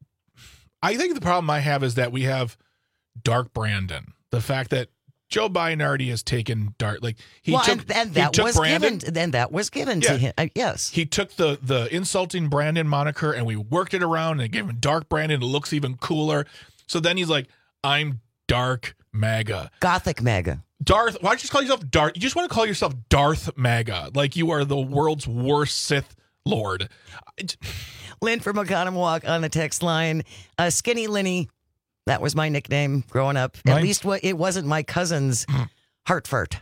I think the problem I have is that we have Dark Brandon. The fact that Joe Biden already has taken Dark, like he well, took, and, and he that took was Brandon. given. Then that was given Yeah. to him. Uh, yes, He took the the insulting Brandon moniker and we worked it around and gave him Dark Brandon. It looks even cooler. So then he's like, I'm Dark MAGA. Gothic MAGA. Darth, why don't you just call yourself Darth? You just want to call yourself Darth MAGA, like you are the world's worst Sith Lord. Lynn from Oconomowoc on the text line. Uh, Skinny Linny. That was my nickname growing up. At Mine- least what it wasn't my cousin's heart fart.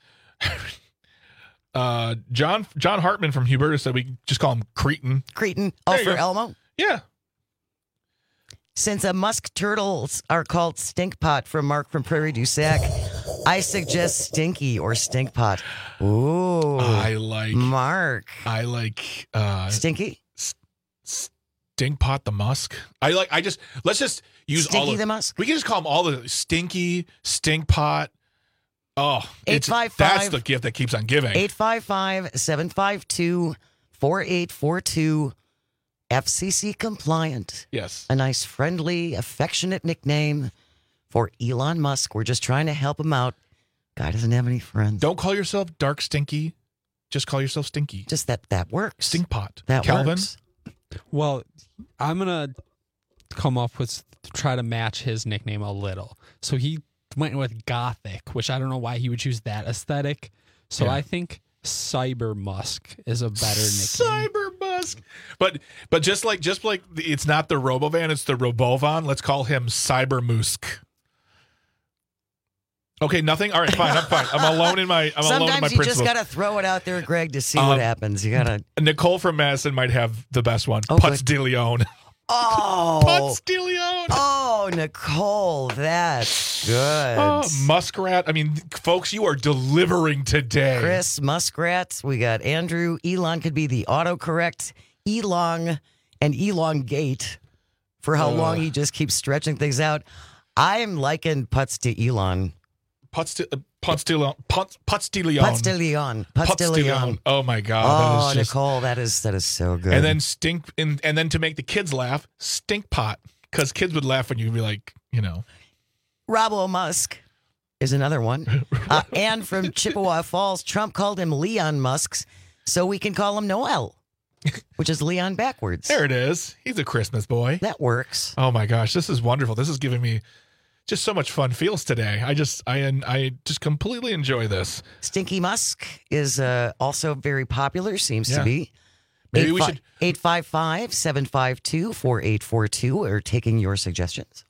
Uh, John John Hartman from Huberta said we just call him Cretin. Cretin. Oh, There you for go. Elmo? Yeah. Since uh, musk turtles are called stinkpot from Mark from Prairie du Sac, I suggest stinky or stinkpot. Ooh. I like Mark. I like uh Stinky? Stinkpot the Musk. I like I just let's just use all Stinky of, the Musk? We can just call them all the Stinky, Stinkpot. Oh, it's eight five five that's the gift that keeps on giving. eight five five, seven five two, four eight four two. F C C compliant. Yes. A nice, friendly, affectionate nickname for Elon Musk. We're just trying to help him out. Guy doesn't have any friends. Don't call yourself Dark Stinky. Just call yourself Stinky. Just that that works. Stinkpot. That Calvin? works. Well, I'm gonna come up with try to match his nickname a little. So he went with Gothic, which I don't know why he would choose that aesthetic. So Yeah. I think Cyber Musk is a better nickname. Cyber Musk. But but just like just like the- it's not the Robovan, it's the Robovan. Let's call him Cyber Musk. Okay, nothing. All right, fine. I'm fine. I'm alone in my. I'm alone in my Sometimes you just principles. gotta throw it out there, Greg, to see Um, what happens. You gotta. Nicole from Madison might have the best one. Oh, Putz good. de Leon. Oh, Putz de Leon. oh, Nicole, that's good. Oh, Muskrat. I mean, folks, you are delivering today. Chris Muskrat. We got Andrew. Elon could be the autocorrect. Elong and elongate for how Uh. long he just keeps stretching things out. I'm liking Putz to Elon. Putz de, uh, Putz de Leon. Putz, Putz de Leon. Putz de Leon. Putz, Putz de de Leon. Leon. Oh my God. Oh, that is just, Nicole, that is that is so good. And then stink, and, and then to make the kids laugh, stink pot, because kids would laugh when you'd be like, you know, Robo Musk is another one. Uh, and from Chippewa Falls, Trump called him Leon Musk, so we can call him Noel, which is Leon backwards. there it is. He's a Christmas boy. That works. Oh my gosh, this is wonderful. This is giving me just so much fun feels today. I just, I, I just completely enjoy this. Stinky Musk is uh, also very popular, seems Yeah. to be. Maybe we should- eight five five, seven five two, four eight four two are taking your suggestions.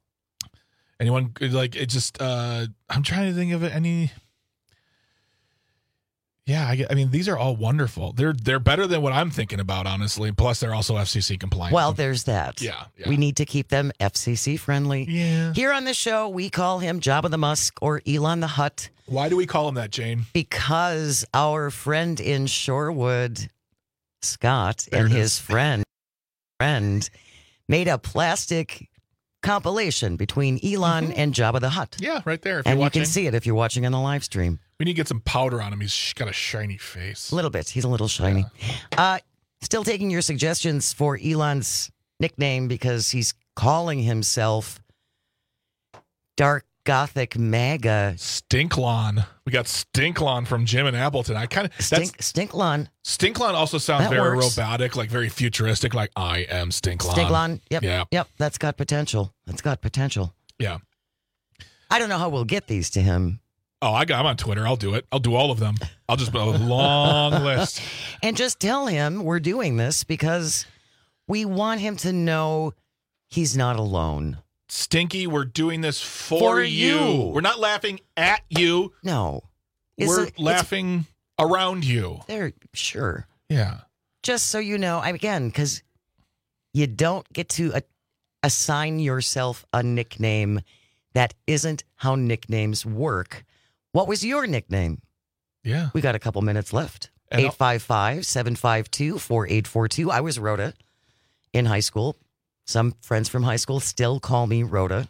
Anyone like it? Just, uh I'm trying to think of any. Yeah, I, I mean, these are all wonderful. They're they're better than what I'm thinking about, honestly. Plus, they're also F C C compliant. Well, there's that. Yeah, yeah. We need to keep them F C C friendly. Yeah. Here on the show, we call him Jabba the Musk or Elon the Hutt. Why do we call him that, Jane? Because our friend in Shorewood, Scott, There and it his is. friend, friend made a plastic compilation between Elon and Jabba the Hutt. Yeah, right there. If And you're you watching, can see it if you're watching on the live stream. we need to get some powder on him. He's sh- got a shiny face. A little bit. He's a little shiny. Uh, still taking your suggestions for Elon's nickname because he's calling himself Dark Gothic MAGA. Stinklon. We got Stinklon from Jim and Appleton. I kind of Stink, Stinklon. Stinklon also sounds That very works. robotic, like very futuristic. Like I am Stinklon. Stinklon. Yep. Yeah. Yep. That's got potential. That's got potential. Yeah. I don't know how we'll get these to him. Oh, I got. I'm on Twitter. I'll do it. I'll do all of them. I'll just put a long list. And just tell him we're doing this because we want him to know he's not alone. Stinky, we're doing this for, For you. you. We're not laughing at you. No. It's We're a- it's- laughing around you. There, sure. Yeah. Just so you know, I again, because you don't get to a, assign yourself a nickname. That isn't how nicknames work. What was your nickname? Yeah. We got a couple minutes left. And I'll- eight five five, seven five two, four eight four two. I was Rhoda in high school. Some friends from high school still call me Rhoda.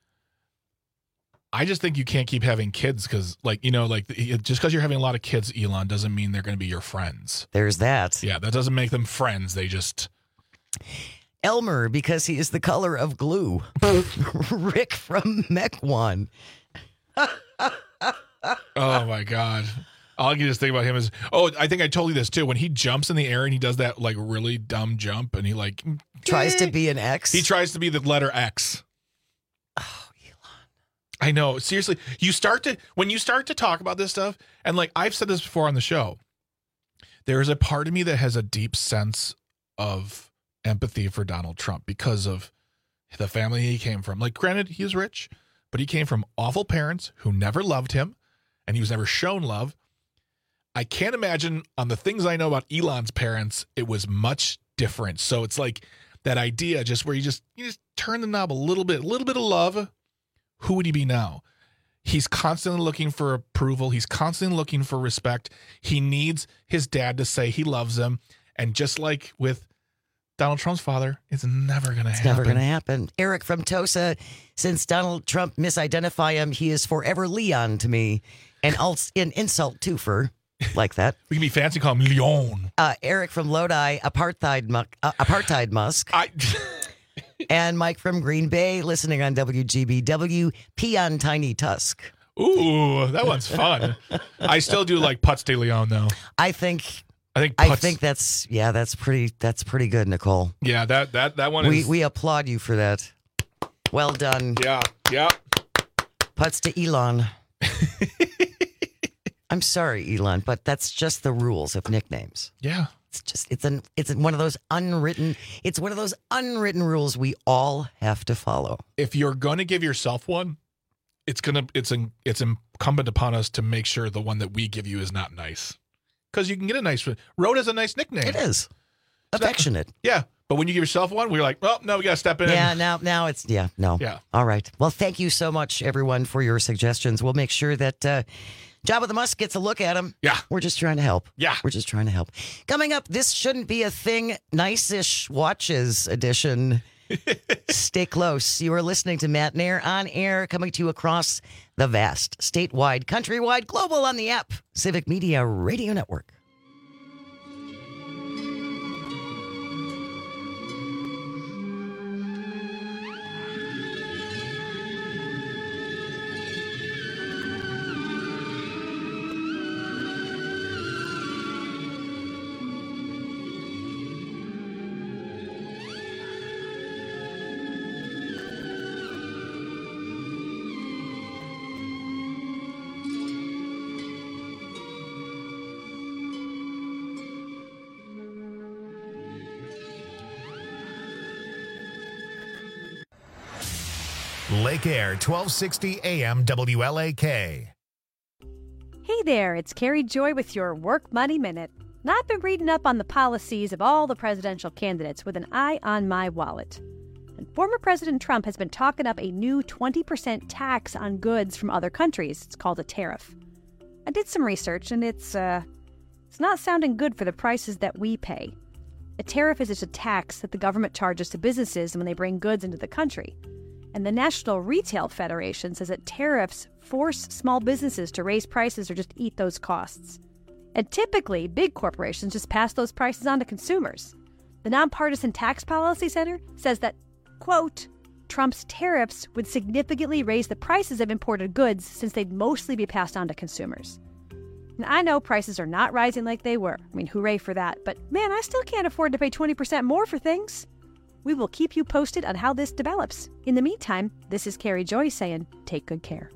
I just think you can't keep having kids because, like, you know, like just because you're having a lot of kids, Elon, doesn't mean they're going to be your friends. There's that. Yeah, that doesn't make them friends. They just. Elmer, because he is the color of glue. Rick from Mequon. Oh my God. All I can just think about him is, oh, I think I told you this too. When he jumps in the air and he does that like really dumb jump and he like Tries to be an X. he tries to be the letter X. Oh, Elon. I know. Seriously, you start to when you start to talk about this stuff, and like I've said this before on the show, there is a part of me that has a deep sense of empathy for Donald Trump because of the family he came from. Like, granted, he is rich, but he came from awful parents who never loved him, and he was never shown love. I can't imagine on the things I know about Elon's parents, it was much different. So it's like that idea just where you just you just turn the knob a little bit, a little bit of love. Who would he be now? He's constantly looking for approval. He's constantly looking for respect. He needs his dad to say he loves him. And just like with Donald Trump's father, it's never going to happen. It's never going to happen. Eric from Tosa, since Donald Trump misidentify him, he is forever Leon to me. And alt, an insult too for like that. We can be fancy, call him Leon. Uh, Eric from Lodi, apartheid, mu- uh, apartheid Musk. I... And Mike from Green Bay, listening on W G B W, pee on Tiny Tusk. Ooh, that one's fun. I still do like Putz de Leon though. I think. I think. I Putz, think that's yeah. That's pretty. That's pretty good, Nicole. Yeah, that that that one We is. we applaud you for that. Well done. Yeah, yeah. Putz to Elon. I'm sorry, Elon, but that's just the rules of nicknames. Yeah. It's just it's an it's one of those unwritten it's one of those unwritten rules we all have to follow. If you're going to give yourself one, it's gonna it's in, it's incumbent upon us to make sure the one that we give you is not nice, because you can get a nice. Rhoda's a nice nickname. It is affectionate. Yeah, but when you give yourself one, we're like, oh no, we gotta step in. Yeah, now now it's yeah no. Yeah. All right. Well, thank you so much, everyone, for your suggestions. We'll make sure that uh, Jabba the Musk gets a look at them. Yeah. We're just trying to help. Yeah. We're just trying to help. Coming up, this shouldn't be a thing. Nice-ish watches edition. Stay close. You are listening to Matt Nair on air, coming to you across the vast, statewide, countrywide, global on the app, Civic Media Radio Network. Lake Air, twelve sixty A M W L A K. Hey there, it's Carrie Joy with your Work Money Minute. And I've been reading up on the policies of all the presidential candidates with an eye on my wallet. And former President Trump has been talking up a new twenty percent tax on goods from other countries. It's called a tariff. I did some research, and it's, uh, it's not sounding good for the prices that we pay. A tariff is just a tax that the government charges to businesses when they bring goods into the country. And the National Retail Federation says that tariffs force small businesses to raise prices or just eat those costs. And typically, big corporations just pass those prices on to consumers. The Nonpartisan Tax Policy Center says that, quote, Trump's tariffs would significantly raise the prices of imported goods since they'd mostly be passed on to consumers. And I know prices are not rising like they were. I mean, hooray for that. But man, I still can't afford to pay twenty percent more for things. We will keep you posted on how this develops. In the meantime, this is Carrie Joy saying, take good care.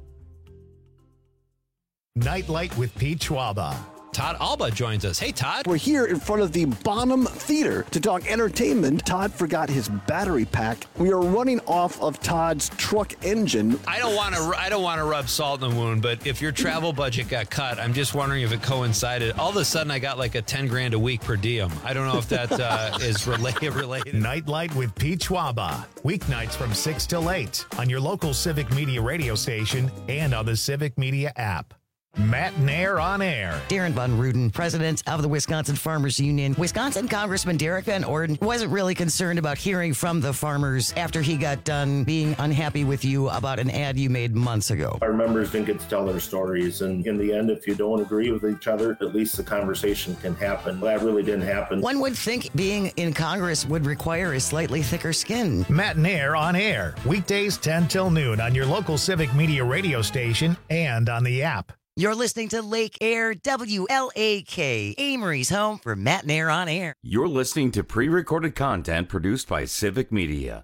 Nightlight with Pete Schwaba. Todd Alba joins us. Hey, Todd. We're here in front of the Bonham Theater to talk entertainment. Todd forgot his battery pack. We are running off of Todd's truck engine. I don't want to. I don't want to rub salt in the wound, but if your travel budget got cut, I'm just wondering if it coincided. All of a sudden, I got like a ten grand a week per diem. I don't know if that uh, is related. Related. Nightlight with Pete Schwaba. Weeknights from six till eight on your local Civic Media radio station and on the Civic Media app. Matt Nair on air. Darren Von Ruden, president of the Wisconsin Farmers Union. Wisconsin Congressman Derek Van Orden wasn't really concerned about hearing from the farmers after he got done being unhappy with you about an ad you made months ago. Our members didn't get to tell their stories, and in the end, if you don't agree with each other, at least the conversation can happen. That really didn't happen. One would think being in Congress would require a slightly thicker skin. Matt Nair on air. Weekdays ten till noon on your local Civic Media radio station and on the app. You're listening to Lake Air W L A K, Amory's home for Matt Nair on air. You're listening to pre-recorded content produced by Civic Media.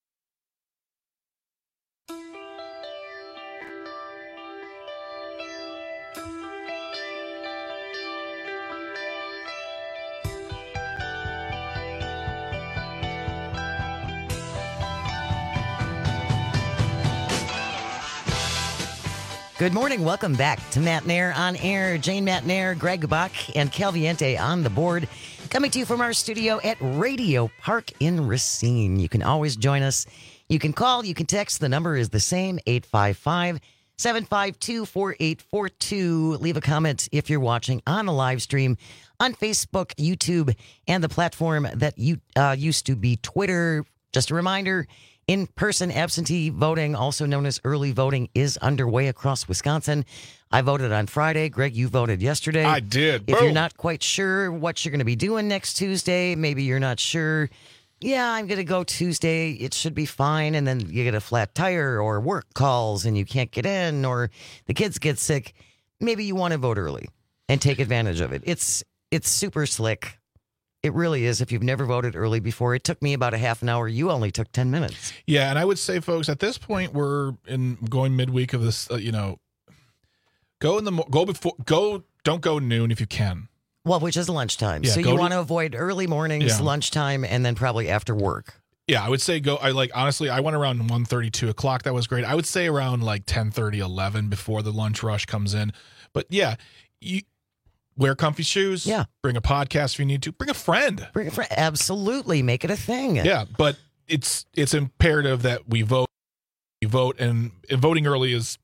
Good morning. Welcome back to Matt Nair on air. Jane Matt Nair, Greg Bach, and Calviente on the board. Coming to you from our studio at Radio Park in Racine. You can always join us. You can call, you can text. The number is the same, eight five five, seven five two, four eight four two. Leave a comment if you're watching on the live stream on Facebook, YouTube, and the platform that you uh, used to be Twitter. Just a reminder, in-person absentee voting, also known as early voting, is underway across Wisconsin. I voted on Friday. Greg, you voted yesterday. I did. If Boom. you're not quite sure what you're going to be doing next Tuesday, maybe you're not sure, yeah, I'm going to go Tuesday, it should be fine, and then you get a flat tire or work calls and you can't get in or the kids get sick, maybe you want to vote early and take advantage of it. It's it's super slick. It really is. If you've never voted early before, it took me about a half an hour. You only took ten minutes. Yeah, and I would say, folks, at this point, we're in going midweek of this. Uh, you know, go in the go before go. Don't go noon if you can. Well, which is lunchtime. Yeah, so go you to- want to avoid early mornings, Yeah. lunchtime, and then probably after work. Yeah, I would say go. I like honestly, I went around one thirty, two o'clock. That was great. I would say around like ten thirty, eleven before the lunch rush comes in. But yeah, you. Wear comfy shoes. Yeah. Bring a podcast if you need to. Bring a friend. Bring a friend. Absolutely. Make it a thing. Yeah, but it's it's imperative that we vote. We vote, and, and voting early is,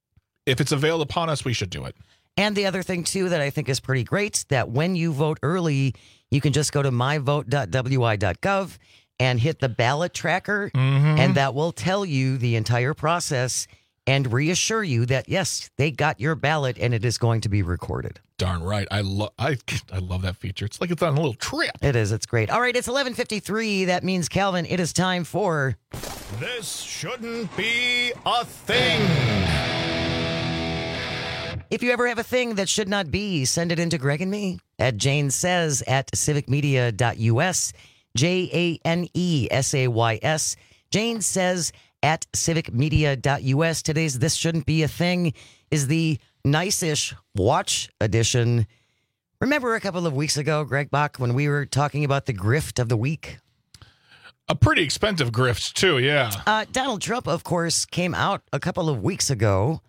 if it's availed upon us, we should do it. And the other thing, too, that I think is pretty great, that when you vote early, you can just go to my vote dot w i dot gov and hit the ballot tracker, Mhm. and that will tell you the entire process and reassure you that, yes, they got your ballot and it is going to be recorded. Darn right. I love I I love that feature. It's like it's on a little trip. It is. It's great. All right, it's eleven fifty-three. That means, Calvin, it is time for... This shouldn't be a thing. If you ever have a thing that should not be, send it in to Greg and me at Jane Says at civic media dot u s. J A N E S A Y S. Jane Says at civic media dot u s. Today's This Shouldn't Be a Thing is the nice-ish watch edition. Remember a couple of weeks ago, Greg Bach, when we were talking about the grift of the week? A pretty expensive grift, too, yeah. Uh, Donald Trump, of course, came out a couple of weeks ago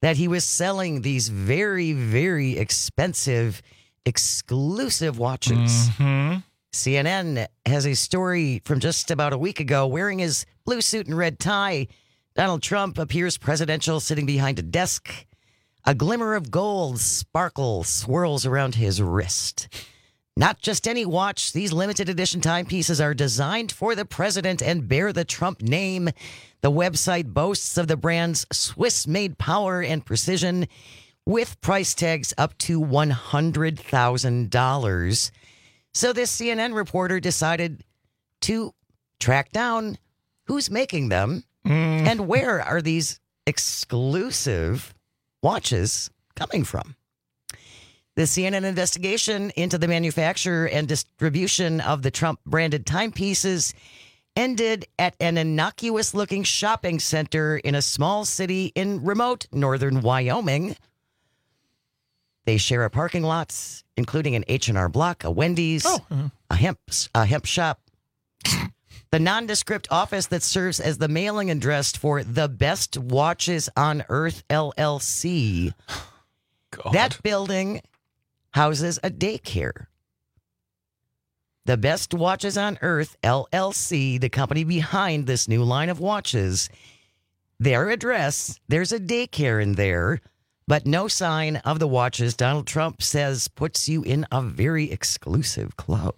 that he was selling these very, very expensive, exclusive watches. Mm-hmm. C N N has a story from just about a week ago. Wearing his blue suit and red tie, Donald Trump appears presidential sitting behind a desk. A glimmer of gold sparkle swirls around his wrist. Not just any watch. These limited edition timepieces are designed for the president and bear the Trump name. The website boasts of the brand's Swiss-made power and precision with price tags up to one hundred thousand dollars. So this C N N reporter decided to track down who's making them mm. and where are these exclusive watches coming from. The C N N investigation into the manufacture and distribution of the Trump-branded timepieces ended at an innocuous-looking shopping center in a small city in remote northern Wyoming. They share a parking lot, including an H and R Block, a Wendy's, oh. uh-huh. a hemp a hemp shop. The nondescript office that serves as the mailing address for the Best Watches on Earth, L L C. God. That building houses a daycare. The Best Watches on Earth, L L C, the company behind this new line of watches. Their address, there's a daycare in there, but no sign of the watches Donald Trump says puts you in a very exclusive club.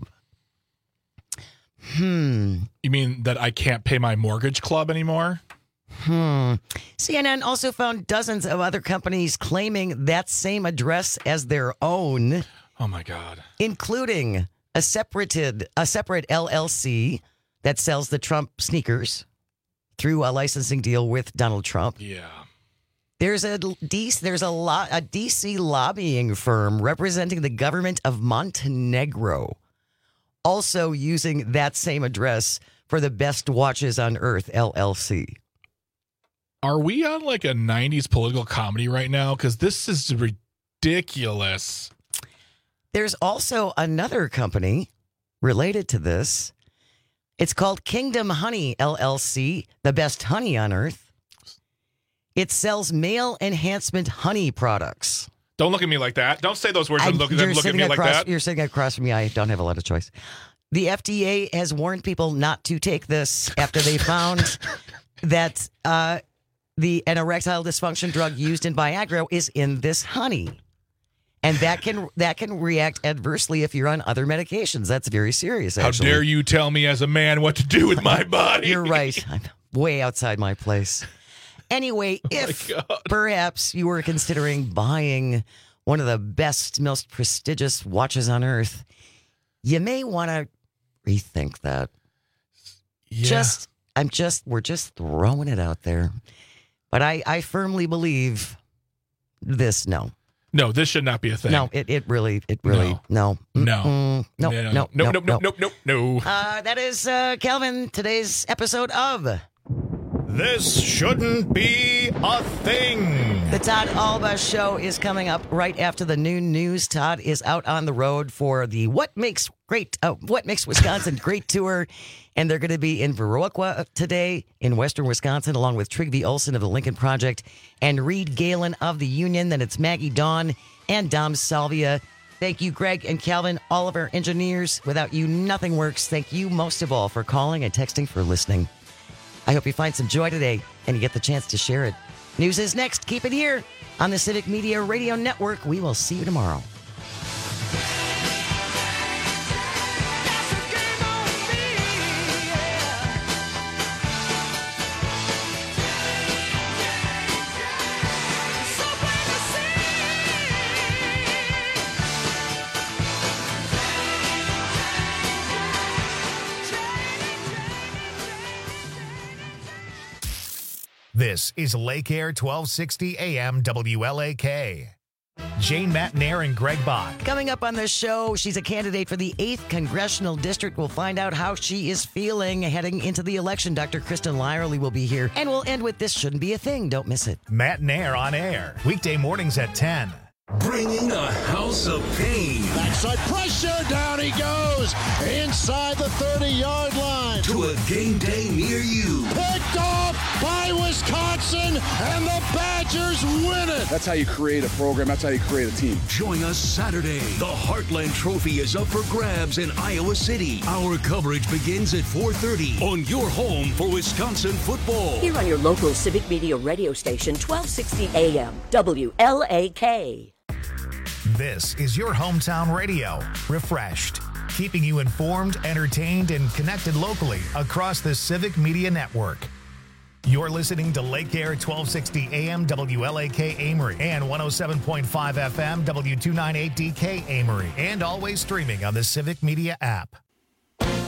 Hmm. You mean that I can't pay my mortgage club anymore? Hmm. C N N also found dozens of other companies claiming that same address as their own. Oh, my God. Including a separated, a separate L L C that sells the Trump sneakers through a licensing deal with Donald Trump. Yeah. There's a D C, there's a lot a D C lobbying firm representing the government of Montenegro, also using that same address for the Best Watches on Earth, L L C. Are we on like a nineties political comedy right now? Because this is ridiculous. There's also another company related to this. It's called Kingdom Honey, L L C, the best honey on Earth. It sells male enhancement honey products. Don't look at me like that. Don't say those words I, and look, look at me across, like that. You're sitting across from me. I don't have a lot of choice. The F D A has warned people not to take this after they found that uh, the an erectile dysfunction drug used in Viagra is in this honey. And that can that can react adversely if you're on other medications. That's very serious, actually. How dare you tell me as a man what to do with my body? You're right. I'm way outside my place. Anyway, oh if perhaps you were considering buying one of the best, most prestigious watches on Earth, you may want to rethink that. Yeah. Just, I'm just, we're just throwing it out there. But I, I firmly believe this, no. No, this should not be a thing. No, it, it really, it really, no. No. No. No, no, no, no, no, no, no, no, no, no. Uh, that is, uh, Calvin, today's episode of... This shouldn't be a thing. The Todd Alba Show is coming up right after the noon news. Todd is out on the road for the What Makes Great, uh, What Makes Wisconsin Great tour, and they're going to be in Viroqua today in western Wisconsin, along with Trigby Olson of the Lincoln Project and Reed Galen of the Union. Then it's Maggie Dawn and Dom Salvia. Thank you, Greg and Calvin, all of our engineers. Without you, nothing works. Thank you most of all for calling and texting, for listening. I hope you find some joy today and you get the chance to share it. News is next. Keep it here on the Civic Media Radio Network. We will see you tomorrow. This is Lake Air twelve sixty A M W L A K. Jane Matnair and Greg Bach. Coming up on the show, she's a candidate for the eighth Congressional District. We'll find out how she is feeling heading into the election. Doctor Kristen Lyerly will be here. And we'll end with This Shouldn't Be a Thing. Don't miss it. Matnair on air. Weekday mornings at ten. Bringing a house of pain. Backside pressure, down he goes, inside the thirty-yard line. To a game day near you. Picked off by Wisconsin, and the Badgers win it. That's how you create a program. That's how you create a team. Join us Saturday. The Heartland Trophy is up for grabs in Iowa City. Our coverage begins at four thirty on your home for Wisconsin football. Here on your local Civic Media radio station, twelve sixty A M, W L A K. This is your hometown radio, refreshed, keeping you informed, entertained, and connected locally across the Civic Media Network. You're listening to Lake Air twelve sixty A M W L A K Amory and one oh seven point five F M W two ninety-eight D K Amory, and always streaming on the Civic Media app.